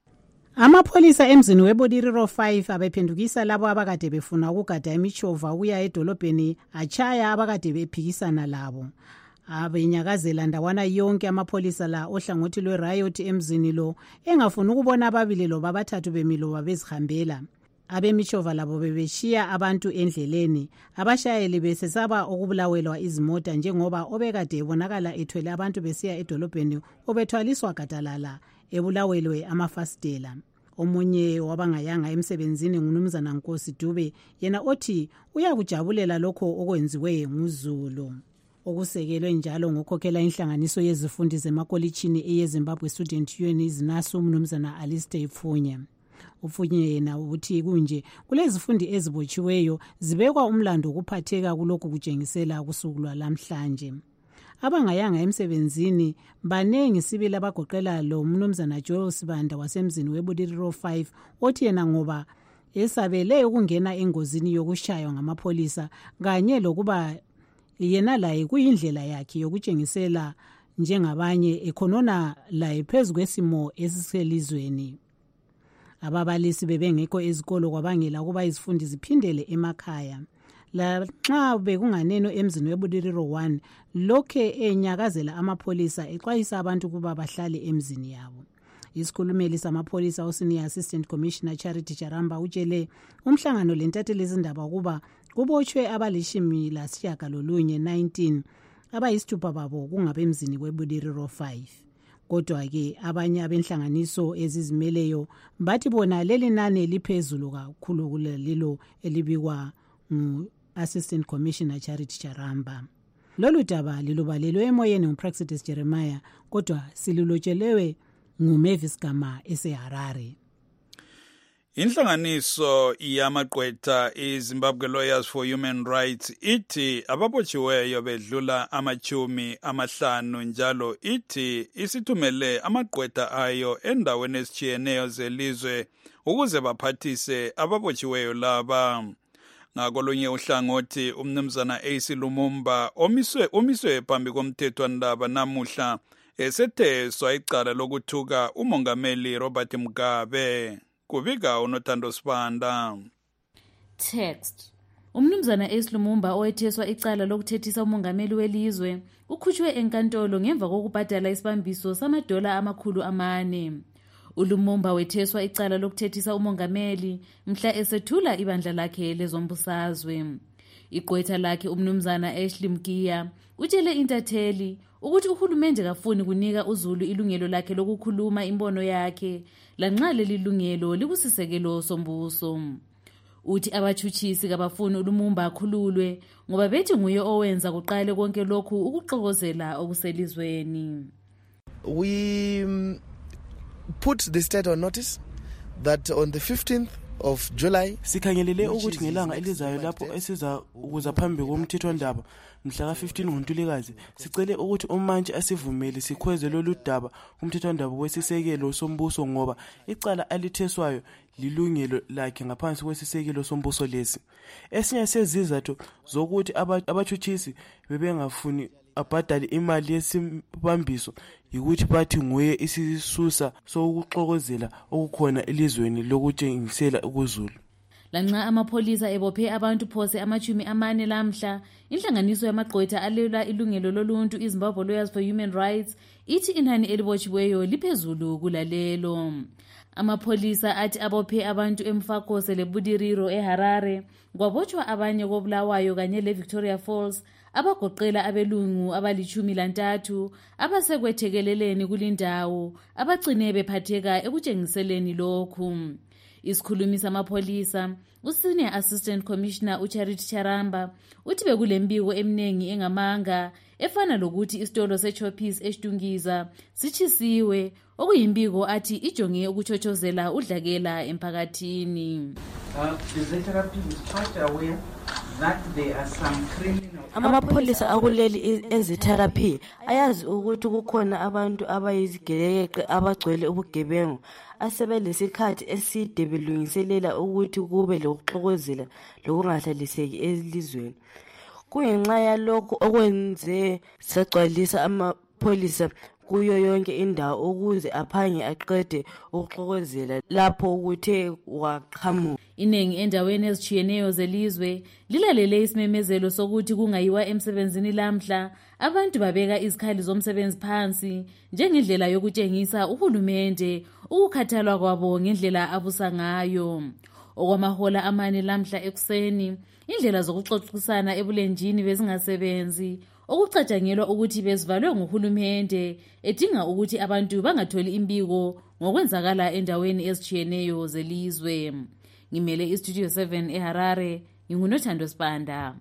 Amapholisa emzini weBudiriro five abephendukisa labo abakade befuna ukugada imichova ukuya edolobheni achaya abakade bephikisana labo. Abenyakazela ndawana yonke amapholisa la ohlangothi lwe-riot emzini lo engafuni ukubona ababili loba abathathu bemilo babezihambela. Abemichova labo bebeshiya abantu endleleni, abashayeli besesaba ukubulawelwa izimota njengoba obekade ebonakala ethwele abantu besiya edolobheni obethwaliswa gadalala ebulawelwe amafasitela. Omunye wabangayanga emsebenzini nguNumzana Nkosi Dube yena othi uyakujabulela lokho okwenziwe nguZulu. Okusekelwe njalo ngokhokhela inhlanganiso yezifundi zemakolitshini eyeZimbabwe Student Union izinaso uMnumzana Alistair Pfunya. Ufunye yena uthi kunje kulezifundi ezibotshiweyo zibekwa umlando ukuphatheka kulokhu kutshengisela kusukulwa lamhlanje. Abangayanga emsebenzini banengi sibili abagoqela lo Mnumzana Joel Sibanda wasemzini weBudiriro five othi yena ngoba esabele ukungena engozini yokushaywa ngamapholisa kanye lokuba yena laye kuyindlela yakhe yokutshengisela njengabanye ekhonona laye phezu kwesimo esiselizweni. Ababalisi bebengekho ezikolo kwabangela kuba izifundi ziphindele emakhaya. La nxa bekunganeno emzini weBudiriro one lokhe enyakazela amapholisa exwayisa abantu kuba bahlale emzini yabo. Isikhulumeli samapholisa osenior assistant commissioner Charity Charamba utshele umhlangano lentatheli izindaba kuba kubotshwe abalishimi lasishiyagalolunye nineteen abayisithupha babo kungabemzini weBudiriro five. Kodwa ke abanye abenhlanganiso ezizimeleyo bathi bona leli nani liphezulu kakhulu kulelo elibikwa ngu-Assistant Commissioner Charity Charamba. Lolu daba lilobalelwe emoyeni nguPraxidis Jeremiah kodwa silulotshelewe nguMavis Gama eseHarare. Inhlanganiso yamagqwetha iZimbabwe Lawyers for Human Rights ithi ababotshiweyo bedlula amachumi amahlanu njalo ithi isithumele amagqwetha ayo endaweni ezitshiyeneyo zelizwe ukuze baphathise ababotshiweyo laba. Ngakolunye uhlangothi uMnumzana A C Lumumba omiswe umiswe phambi komthethwandaba namuhla esetheswa icala lokuthuka uMongameli Robert Mugabe. Kubika uNothando Sibanda. Text. Umnumzana Ace Lumumba owetheswa icala lokuthethisa umongameli welizwe ukhutshwe enkantolo ngemva kokubhadala isibambiso samadola amakhulu amane. uLumumba wetheswa icala lokuthethisa umongameli mhla esethula ibandla lakhe lezombusazwe. Igqwetha lakhe umnumzana Ashley Mkiya utshele intatheli ukuthi uhulumende kafuni kunika uZulu ilungelo lakhe lokukhuluma imbono yakhe lanxa leli lungelo likusisekelo sombuso. Uthi abachuchisi kabafuni uLumumba akhululwe ngoba bethi nguye owenza kuqale konke lokhu ukuxokozela okuselizweni. We put the state on notice that on the fifteenth of July sikhangelele ukuthi ngelanga elizayo lapho esiza ukuza phambi komthethwandaba mhla ka fifteen ngoNtulikazi sicele ukuthi umantshi asivumele sikhweze lolu daba kumthethwandaba wesisekelo sombuso ngoba icala alitheswayo lilungelo lakhe ngaphansi kwesisekelo sombuso lesi. Esinye sezizathu zokuthi abachuchisi bebengafuni abhadali imali yesibambiso ukuthi bathi nguye isisusa sokuxokozela okukhona elizweni lokutshengisela ukuZulu. Lanxa amapholisa ebophe abantu phose amachumi amane lamhla, inhlanganiso yamagqwetha alwela ilungelo loluntu iZimbabwe Lawyers for Human Rights ithi inani elibotshiweyo liphezulu kulalelo. Amapholisa athi abophe abantu eMfako leBudiriro eHarare, kwabotshwa abanye koBulawayo kanye leVictoria Falls abagoqela abelungu abalichumi lantathu abasekwethekeleleni kulindawo abagcine bephatheka ekutshengiseleni lokhu. Isikhulumi samapholisa uSenior Assistant Commissioner uCharity Charamba uthi bekulembiko eminengi engamanga efana lokuthi isitolo seChoppies eShtungiza sichisiwe okuyimbiko athi ijonge ukuchochozela udlakela emphakathini. Amapholisa akuleli ezitherapy ayazi ukuthi kukhona abantu abayizigelekeqe abagcwele ubugebengu asebelesikhathi eside belungiselela ukuthi kube lokuxokozela lokungahlaliseki elizweni. Kungenxa yalokho okwenze sagcwalisa amapholisa kuyo yonke indawo ukuze aphange aqede ukuxokozela lapho kuthe waqhamuka. Iningi endaweni ezichiyeneyo zelizwe lilalele isimemezelo sokuthi kungayiwa emsebenzini lamhla, abantu babeka izikhali zomsebenzi phansi njengendlela yokutshengisa uhulumende ukukhathalwa kwabo ngendlela abusa ngayo. Okwamahola amane lamhla ekuseni, indlela zokuxoxisana ebulenjini bezingasebenzi okucatshangelwa ukuthi bezivalwe nguhulumende edinga ukuthi abantu bangatholi imbiko ngokwenzakala endaweni ezichiyeneyo zelizwe. Ngimele iStudio seven eHarare, ngingunothando Sibanda.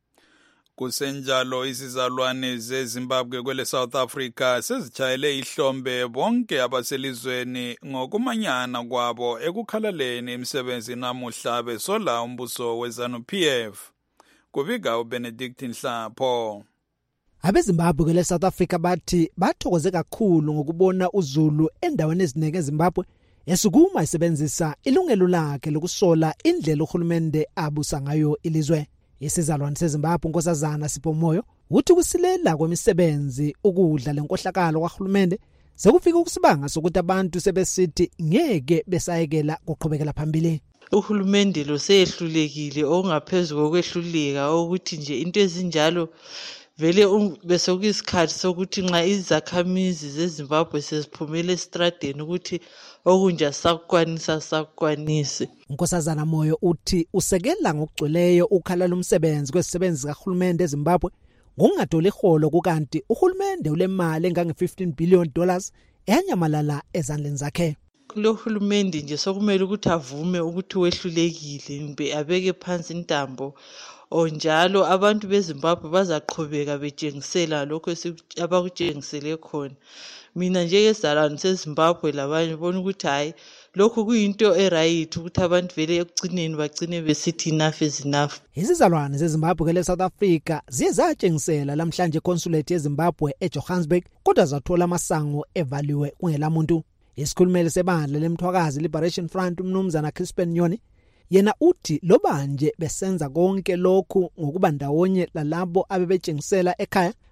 Kusenjalo isizalwane zeZimbabwe kwele South Africa sezitshayele ihlombe bonke abaselizweni ngokumanyana kwabo ekukhalaleni imisebenzi namuhla besola umbuso weZANU-P F. Kubika uBenedict Nhlapho. Abezimbabwe kwele South Africa bathi bathokoze kakhulu ngokubona uZulu endaweni ezineke eZimbabwe esukuma isebenzisa ilungelo lakhe lokusola indlela uhulumende abusa ngayo ilizwe. Isizalwane seZimbabwe uNkosazana Sipho Moyo uthi kusilela kwemisebenzi ukudla lenkohlakalo kwaHulumende sekufika ukusibanga sokuthi abantu sebesithi ngeke besayekela ukuqhubekela phambili. Uhulumende lo sehlulekile okungaphezulu kokwehluleka ukuthi nje into ezinjalo vele bese kuyisikhathi sokuthi nxa izakhamizi zeZimbabwe seziphumele estradeni ukuthi okunja sakwanisa sakwanise. Nkosazana Moyo uthi usekela ngokugcweleyo ukhalala umsebenzi kwesisebenzi kaHulumende eZimbabwe ngokungatholi iholo kukanti uhulumende ulemali engange fifteen billion dollars eyanyamalala ezandleni zakhe. Lo hulumende nje sokumele ukuthi avume ukuthi wehlulekile mbe abeke phansi intambo onjalo abantu beZimbabwe bazaqhubeka betshengisela lokho abakutshengisele khona. Mina njengesizalwane seZimbabwe labanye bona ukuthi hayi lokho kuyinto eright ukuthi abantu vele ekugcineni bagcine besithi enough is enough. Izizalwane zeZimbabwe kwele South Africa ziye zatshengisela lamhlanje consulate yeZimbabwe eJohannesburg kodwa zathola amasango evaliwe kungelamuntu. Isikhulumeli sebandla lemthwakazi Liberation Front umnumzana Crispin Nyoni yena uthi lobanje besenza konke lokhu ngokuba ndawonye lalabo abebetshengisela ekhaya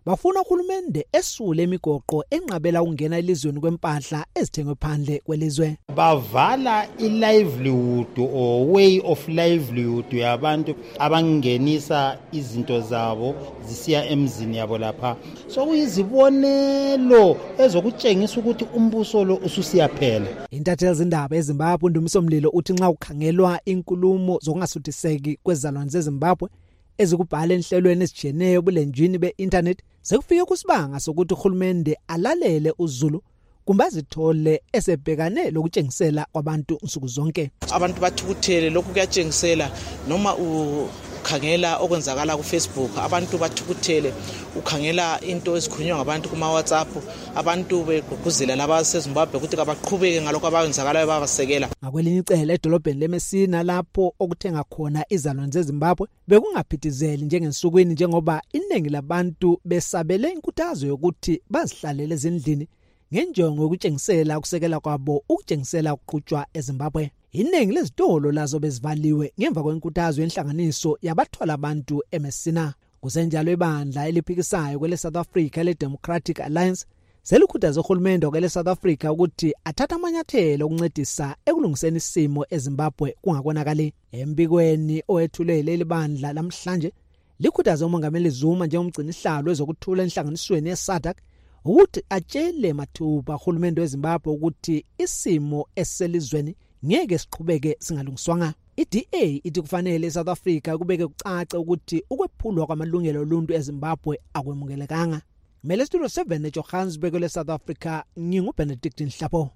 bafuna uhulumende esule imigoqo enqabela ukungena elizweni kwempahla ezithengwe phandle kwelizwe. Bavala i-livelihood or way of livelihood yabantu abangenisa izinto zabo zisiya emzini yabo lapha. So kuyizibonelo ezokutshengisa ukuthi umbuso lo ususiyaphela. Intatheli zindaba eZimbabwe uNdumiso Mlilo uthi nxa ukhangelwa inkulumo zokungasuthiseki kwezalwane zeZimbabwe ezikubhala enhlelweni ezijiyeneyo bulenjini be-internet sekufike kusibanga sokuthi uhulumende alalele uZulu kumbe azithole esebhekane lokutshengisela kwabantu nsuku zonke. Abantu bathukuthele lokhu kuyatshengisela noma ukhangela okwenzakala ku Facebook, abantu bathukuthele, ukhangela into ezikhulunywa ngabantu kuma WhatsApp, abantu begqugquzela laba baseZimbabwe ukuthi abaqhubeke ngalokho abayenzakalayo babasekela. Ngakwelinye icele edolobheni leMessina lapho okuthenga khona izalwane zeZimbabwe bekungaphithizeli njengensukwini njengoba iningi labantu besabele inkuthazo yokuthi bazihlalele ezindlini ngenjongo yokutshengisela ukusekela kwabo ukutshengisela ukuqhutshwa eZimbabwe. Iningi lezitolo lazo bezivaliwe ngemva kwenkuthazo yenhlanganiso yabathwala abantu eMessina. Kusenjalo ibandla eliphikisayo kwele South Africa le Democratic Alliance selikhuthaza uhulumende kwele South Africa ukuthi athatha amanyathelo okuncedisa ekulungiseni isimo eZimbabwe kungakonakali. Embikweni owethule leli bandla lamhlanje likhuthaza uMongameli Zuma njengomgcini sihlalo ezokuthula enhlanganisweni yeSADC ukuthi atshele mathuba uhulumende weZimbabwe ukuthi isimo eselizweni ngeke siqhubeke singalungiswanga. I-D A ithi kufanele eSouth Africa kubeke kucace ukuthi ukwephulwa kwamalungelo oluntu eZimbabwe akwemukelekanga. Mele Studio seven eJohannesburg le South Africa, nginguBenedict Nhlapo.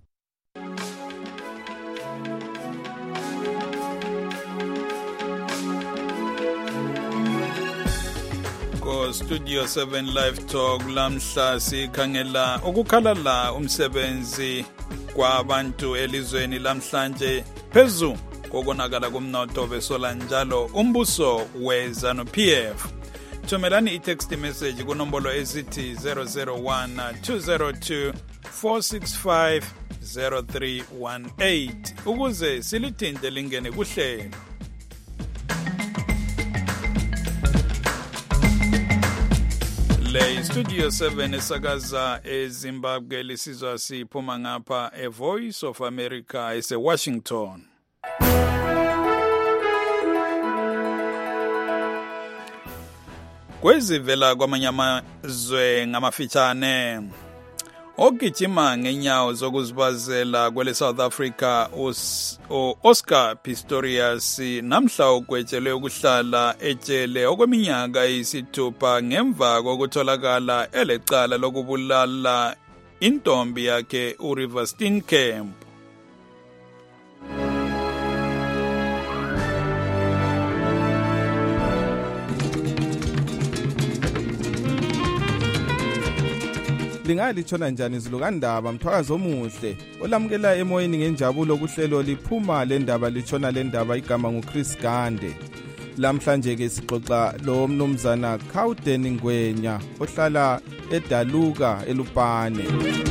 Ko Studio seven Live Talk lamhla sikhangela ukukhalala umsebenzi kwabantu elizweni lamhlanje phezu kokonakala komnotho besola njalo umbuso weZANU-P F. Thumelani i-text message kunombolo esithi zero zero one two zero two four six five zero three one eight ukuze silithinte lingene kuhlelo. Le Studio seven esakaza eZimbabwe lisizwa siphuma ngapha e Voice of America ese Washington. Kwezivela kwamanye amazwe ngamafitshane ogijima ngenyawo zokuzibazela kwele South Africa uOscar Pistorius namhla ugwetshelwe ukuhlala ejele okweminyaka eyisithupha ngemva kokutholakala elecala lokubulala intombi yakhe uRiver Steenkamp. Lingalithola njani izilukandaba Mthwakazi omuhle olamukela emoyeni ngenjabulo kuhlelo liphuma le ndaba litshona le ndaba igama nguChris Gande. Lamhlanje ke sixoxa lo mnumzana Khawudeni Ngwenya ohlala eDaluka eLupane.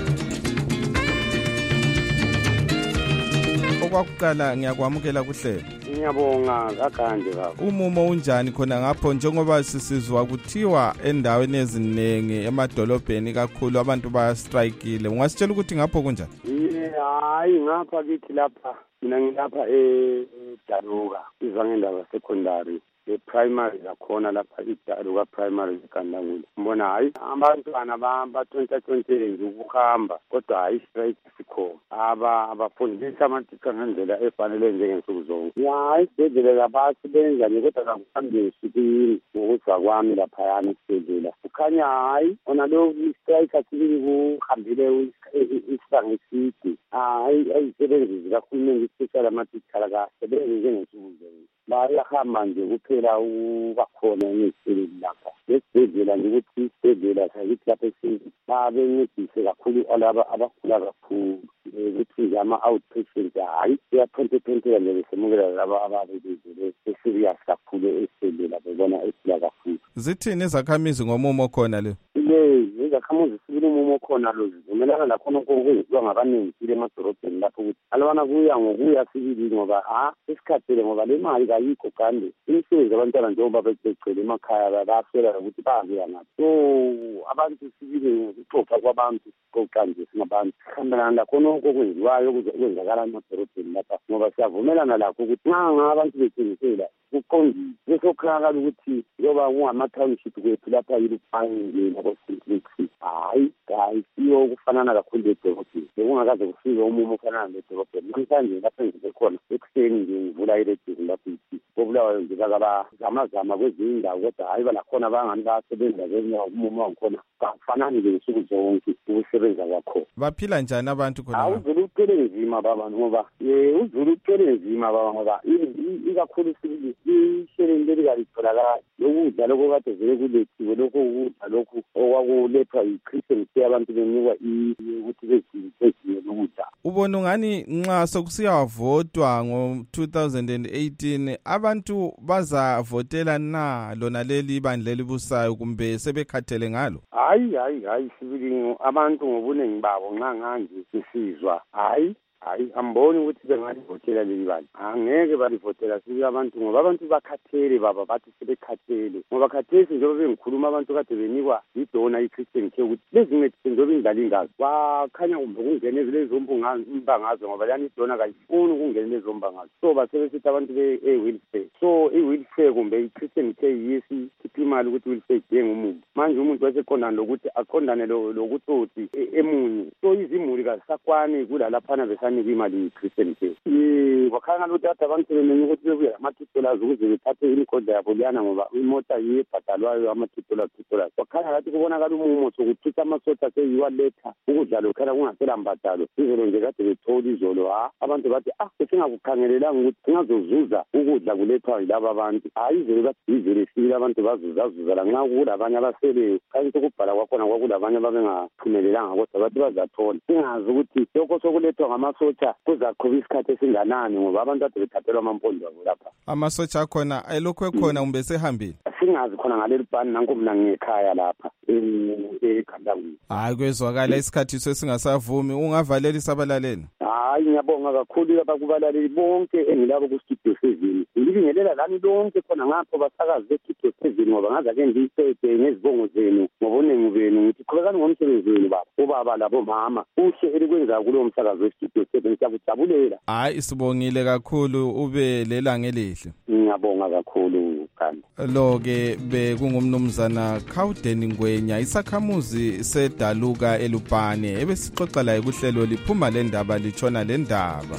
Okwakuqala ngiyakwamukela kuhlelo. Ngiyabonga kaGande baba. Umumo unjani khona ngapho njengoba sisizwa kuthiwa endaweni ezinengi emadolobheni kakhulu abantu baya strikeile. Ungasitshela ukuthi ngapho kunjani? Hayi ngapha kithi lapha mina ngilapha eDaluka izangendaba secondary e-primary zakhona lapha iDaluka primary eGandangule. Mbona hayi abantwana bathonta thontele nje ukuhamba kodwa hayi strike sikhona. Aba abafundisa amathica ngendlela efanele njengensuku zonke. Hayi isibhedlela labasebenza nje kodwa kakuhambisi kimi ngokuthi kwami lapha yana isibhedlela. Kukhanya hayi ona lo strike asibili kuhambile isibanga eside. Hayi ayisebenzi kakhulu isipeshal amathica akasebenzi njengensuku zonke. Bayahamba nje kuphela ubakhona nesibhedlela lapha. Lesibhedlela nje ukuthi isibhedlela sayithi lapha esini babencedise kakhulu alaba abagula kakhulu ukuthi nje ama-outpatient hayi uyaphontephontela nje besemukela laba ababezele eserious kakhulu esibhedlela bebona esila kakhulu. Zithini izakhamizi ngomumo khona le? Le isakhamuzi sibili umumo okhona lo zivumelana lakhona okwenziwa ngabaningi sile emadorobheni lapho ukuthi alwana kuya ngokuya sibili ngoba ha isikhathile ngoba le mali kayikho kandi imisebenzi abantwana njengoba begcwele emakhaya bayaswela ukuthi babuya ngaphi. So abantu sibili ukuxoxa kwabantu kokanje singabantu khambelana lakhona okwenziwayo kwenzakala emadorobheni lapha ngoba siyavumelana lakho ukuthi nxa abantu bethengisela kuqondile besokhala ukuthi njoba kungama-township kwethu lapha yiluphange nabo-six hayi hayi siyo ukufanana kakhulu ledorobheni bekungakaze kufike umumo ofanana ledorobheni namhlanje lapho engize khona ekuseni nje ngivula iredio lapho ithi kobulawayo nje bakabazamazama kwezinye indawo kodwa hayi balakhona bangani basebenza kwenye umumo wangikhona kakufanani nje nsuku zonke ukusebenza kwakhona. Baphila njani abantu khona? Hawu uzulu ucele nzima baba ngoba ye uzulu ucele nzima baba ngoba ikakhulu sibili isheleni likalitholakala lokudla lokho kade vele kulethiwe lokho ukudla lokhu okwakulethwa yi-Christian Care abantu benikwa ukuthi beziwe lokudla. Ubona ungani nxa sokusiyavotwa ngo-two thousand eighteen abantu bazavotela na lona leli ibandla elibusayo kumbe sebekhathele ngalo? Hayi hayi hayi sibili abantu ngobuningi babo nxa nganje sisizwa hayi hayi amboni ukuthi bengalivotela leli bandla angeke balivotela sibili abantu ngoba abantu bakhathele baba bathi sebekhathele ngoba khathesi njengoba bengikhuluma abantu kade benikwa idona i-Christian Care ukuthi bezincedise njengoba indlala ingazi wakhanya kumbe kungene lezo mbangazwe ngoba lani idona kayifuni ukungena lezo mbangazwe so basebesithi abantu be-welfare so i-welfare kumbe i-Christian Care yesikhipha imali ukuthi welfare idenge umuntu manje umuntu waseqondane lokuthi aqondane lokutsotsi emunye so izimuli kazisakwani kulalaphana besanika imali i-Christian Care. Wakhanga ukuthi ade abantu bemenye ukuthi bebuye ama-two dollars ukuze bethathe imigodla yabo liyana ngoba imota yiyo ebhadalwayo ama-two dollars two dollars wakhanga kathi kubonakala umumo sokuthutha amasotsha seyiwaletha ukudla lokhana kungasela mbadalo izolo nje kade bethola izolo ha abantu bathi ah besingakukhangelelanga ukuthi singazozuza ukudla kulethwa yilaba abantu hayi izolo kade izolo sibili abantu bazuzazuza lanxa kulabanye abaseleyo kanti ukubhala kwakhona kwakulabanye ababengaphumelelanga kodwa bathi bazathola singazi ukuthi lokho sokulethwa ngamasotsha kuzaqhuba isikhathi esinganani ngoba abantu ade bethathelwa amampondo abo lapha. Amasotsha akhona elokhu ekhona kumbe sehambile? Singazi khona ngaleli bhani nanku mina ngekhaya lapha eGandangweni. Hayi kwezwakala isikhathi sesingasavumi ungavalela isabalaleni? Hayi ngiyabonga kakhulu abakubalaleli bonke engilabo ku-studio seven ngibingelela lani lonke khona ngapho basakazi be-studio seven ngoba ngaze ke ngiyisede ngezibongo zenu ngobuningi benu ngithi qhubekani ngomsebenzi wenu baba obaba labo mama uhle elikwenza kulowo msakazi we-studio seven siyakujabulela. Hayi sibongile kakhulu ube lelanga elihle. Ngiyabonga kakhulu kanti lo-ke bekungumnumzana Khawudeni Ngwenya isakhamuzi sedaluka elupane ebesixoxa laye kuhlelo liphuma le ndaba litshona le ndaba.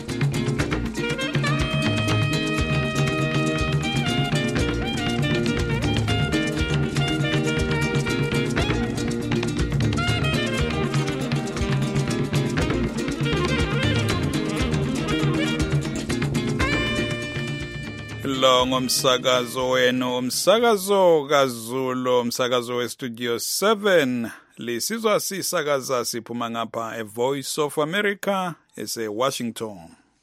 lo ngomsakazo wenu umsakazo kaZulu umsakazo westudio seven lisizwa sisakaza siphuma ngapha e Voice of America ese Washington.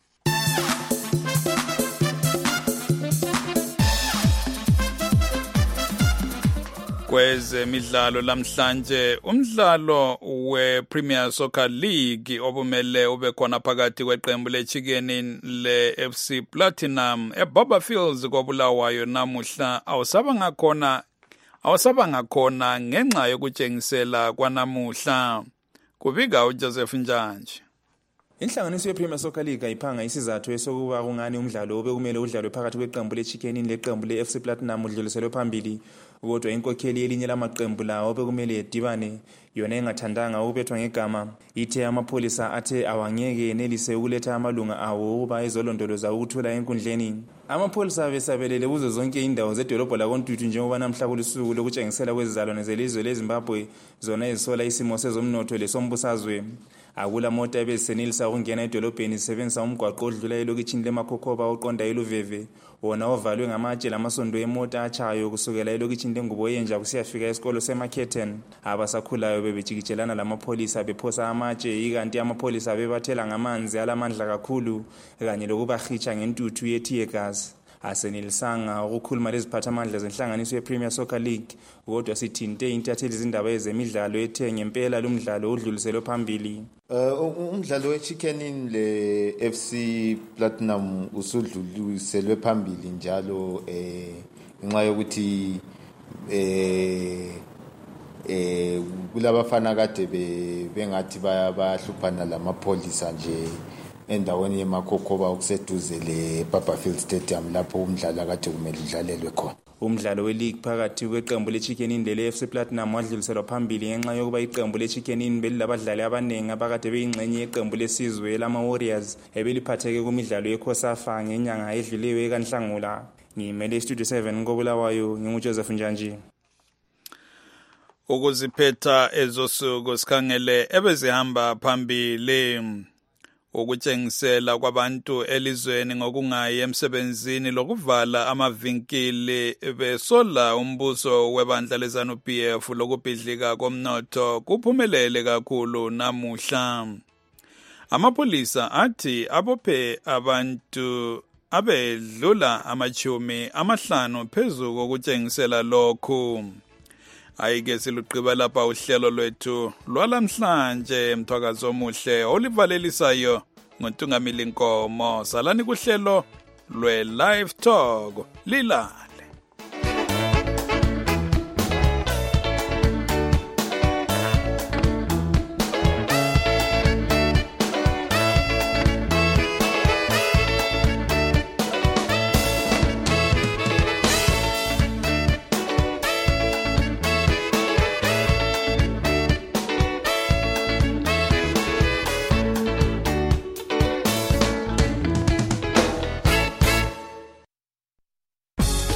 Kwezemidlalo lamhlanje umdlalo we-Premier Soccer League obumele ube khona phakathi kweqembu leChicken le-F C Platinum eBaba Fields koBulawayo namuhla awusaba ngakhona awusaba ngakhona ngenxa yokutshengisela kwanamuhla. Kubika uJoseph Njanje. Inhlanganiso yePremier Soccer League ayiphanga isizathu esokuba kungani umdlalo obekumele udlalwe phakathi kweqembu leChicken leqembu le-F C Platinum udluliselwe phambili kodwa inkokheli elinye lamaqembu lawo obekumele edibane yona engathandanga ukubethwa ngegama ithe amapholisa athe awangeke enelise ukuletha amalunga awo ukuba ezolondoloza ukuthola enkundleni. Amapholisa besabelele kuzo zonke indawo zedolobho lakoNtuthu njengoba namhla kulusuku lokutshengisela kwezizalwane zelizwe leZimbabwe zona ezisola isimo sezomnotho lesombusazwe. Akula mota ebesenelisa ukungena edolobheni zisebenzisa umgwaqo odlula elokitshini lemakhokhoba oqonda eLuveve wona ovalwe ngamatshe lamasondo emota achayo kusukela elokitshini lengubo yenja kusiyafika esikolo seMarketten. Abasakhulayo bebejikitshelana lamapholisa bephosa amatshe ikanti amapholisa bebathela ngamanzi alamandla kakhulu kanye lokubahitsha ngentuthu ye tear gas. asenelisanga ukukhuluma leziphathamandla zenhlanganiso ye-Premier Soccer League, kodwa sithinte intatheli izindaba ezemidlalo ethe ngempela lo mdlalo udluliselwe phambili. Uh, umdlalo we-Chicken Inn le-F C Platinum usudluliselwe phambili njalo eh ngenxa yokuthi eh eh kulabafana kade bengathi bayahluphana lamapholisa nje endaweni yeMakokoba okuseduze le-Barberfield Stadium lapho umdlalo akade kumele udlalelwe khona. Umdlalo we-league phakathi kweqembu le-Chicken Inn lele-F C Platinum wadluliselwa phambili ngenxa yokuba iqembu le-Chicken Inn belilabadlali abaningi abakade beyingxenye yeqembu lesizwe lama-Warriors ebeliphatheke kumidlalo ye-COSAFA ngenyanga edluliwe ekaNhlangula. Ngimele iStudio seven ngobulawayo nginguJoseph Njanji. Ukuziphetha ezosuku sikhangele ebezihamba phambili ukutshengisela kwabantu elizweni ngokungayi emsebenzini lokuvala amavinkili besola umbuso webandla leZANU-P F lokubhidlika komnotho kuphumelele kakhulu namuhla. Amapolisa athi abophe abantu abedlula amachumi amahlanu phezu kokutshengisela lokhu. Ayike siluqhiba lapha uhlelo lwethu lwalamhlanje mthwakazo omuhle olivalelisayo ngoNtungamili Nkomo. Salani kuhlelo lwe Live Talk lila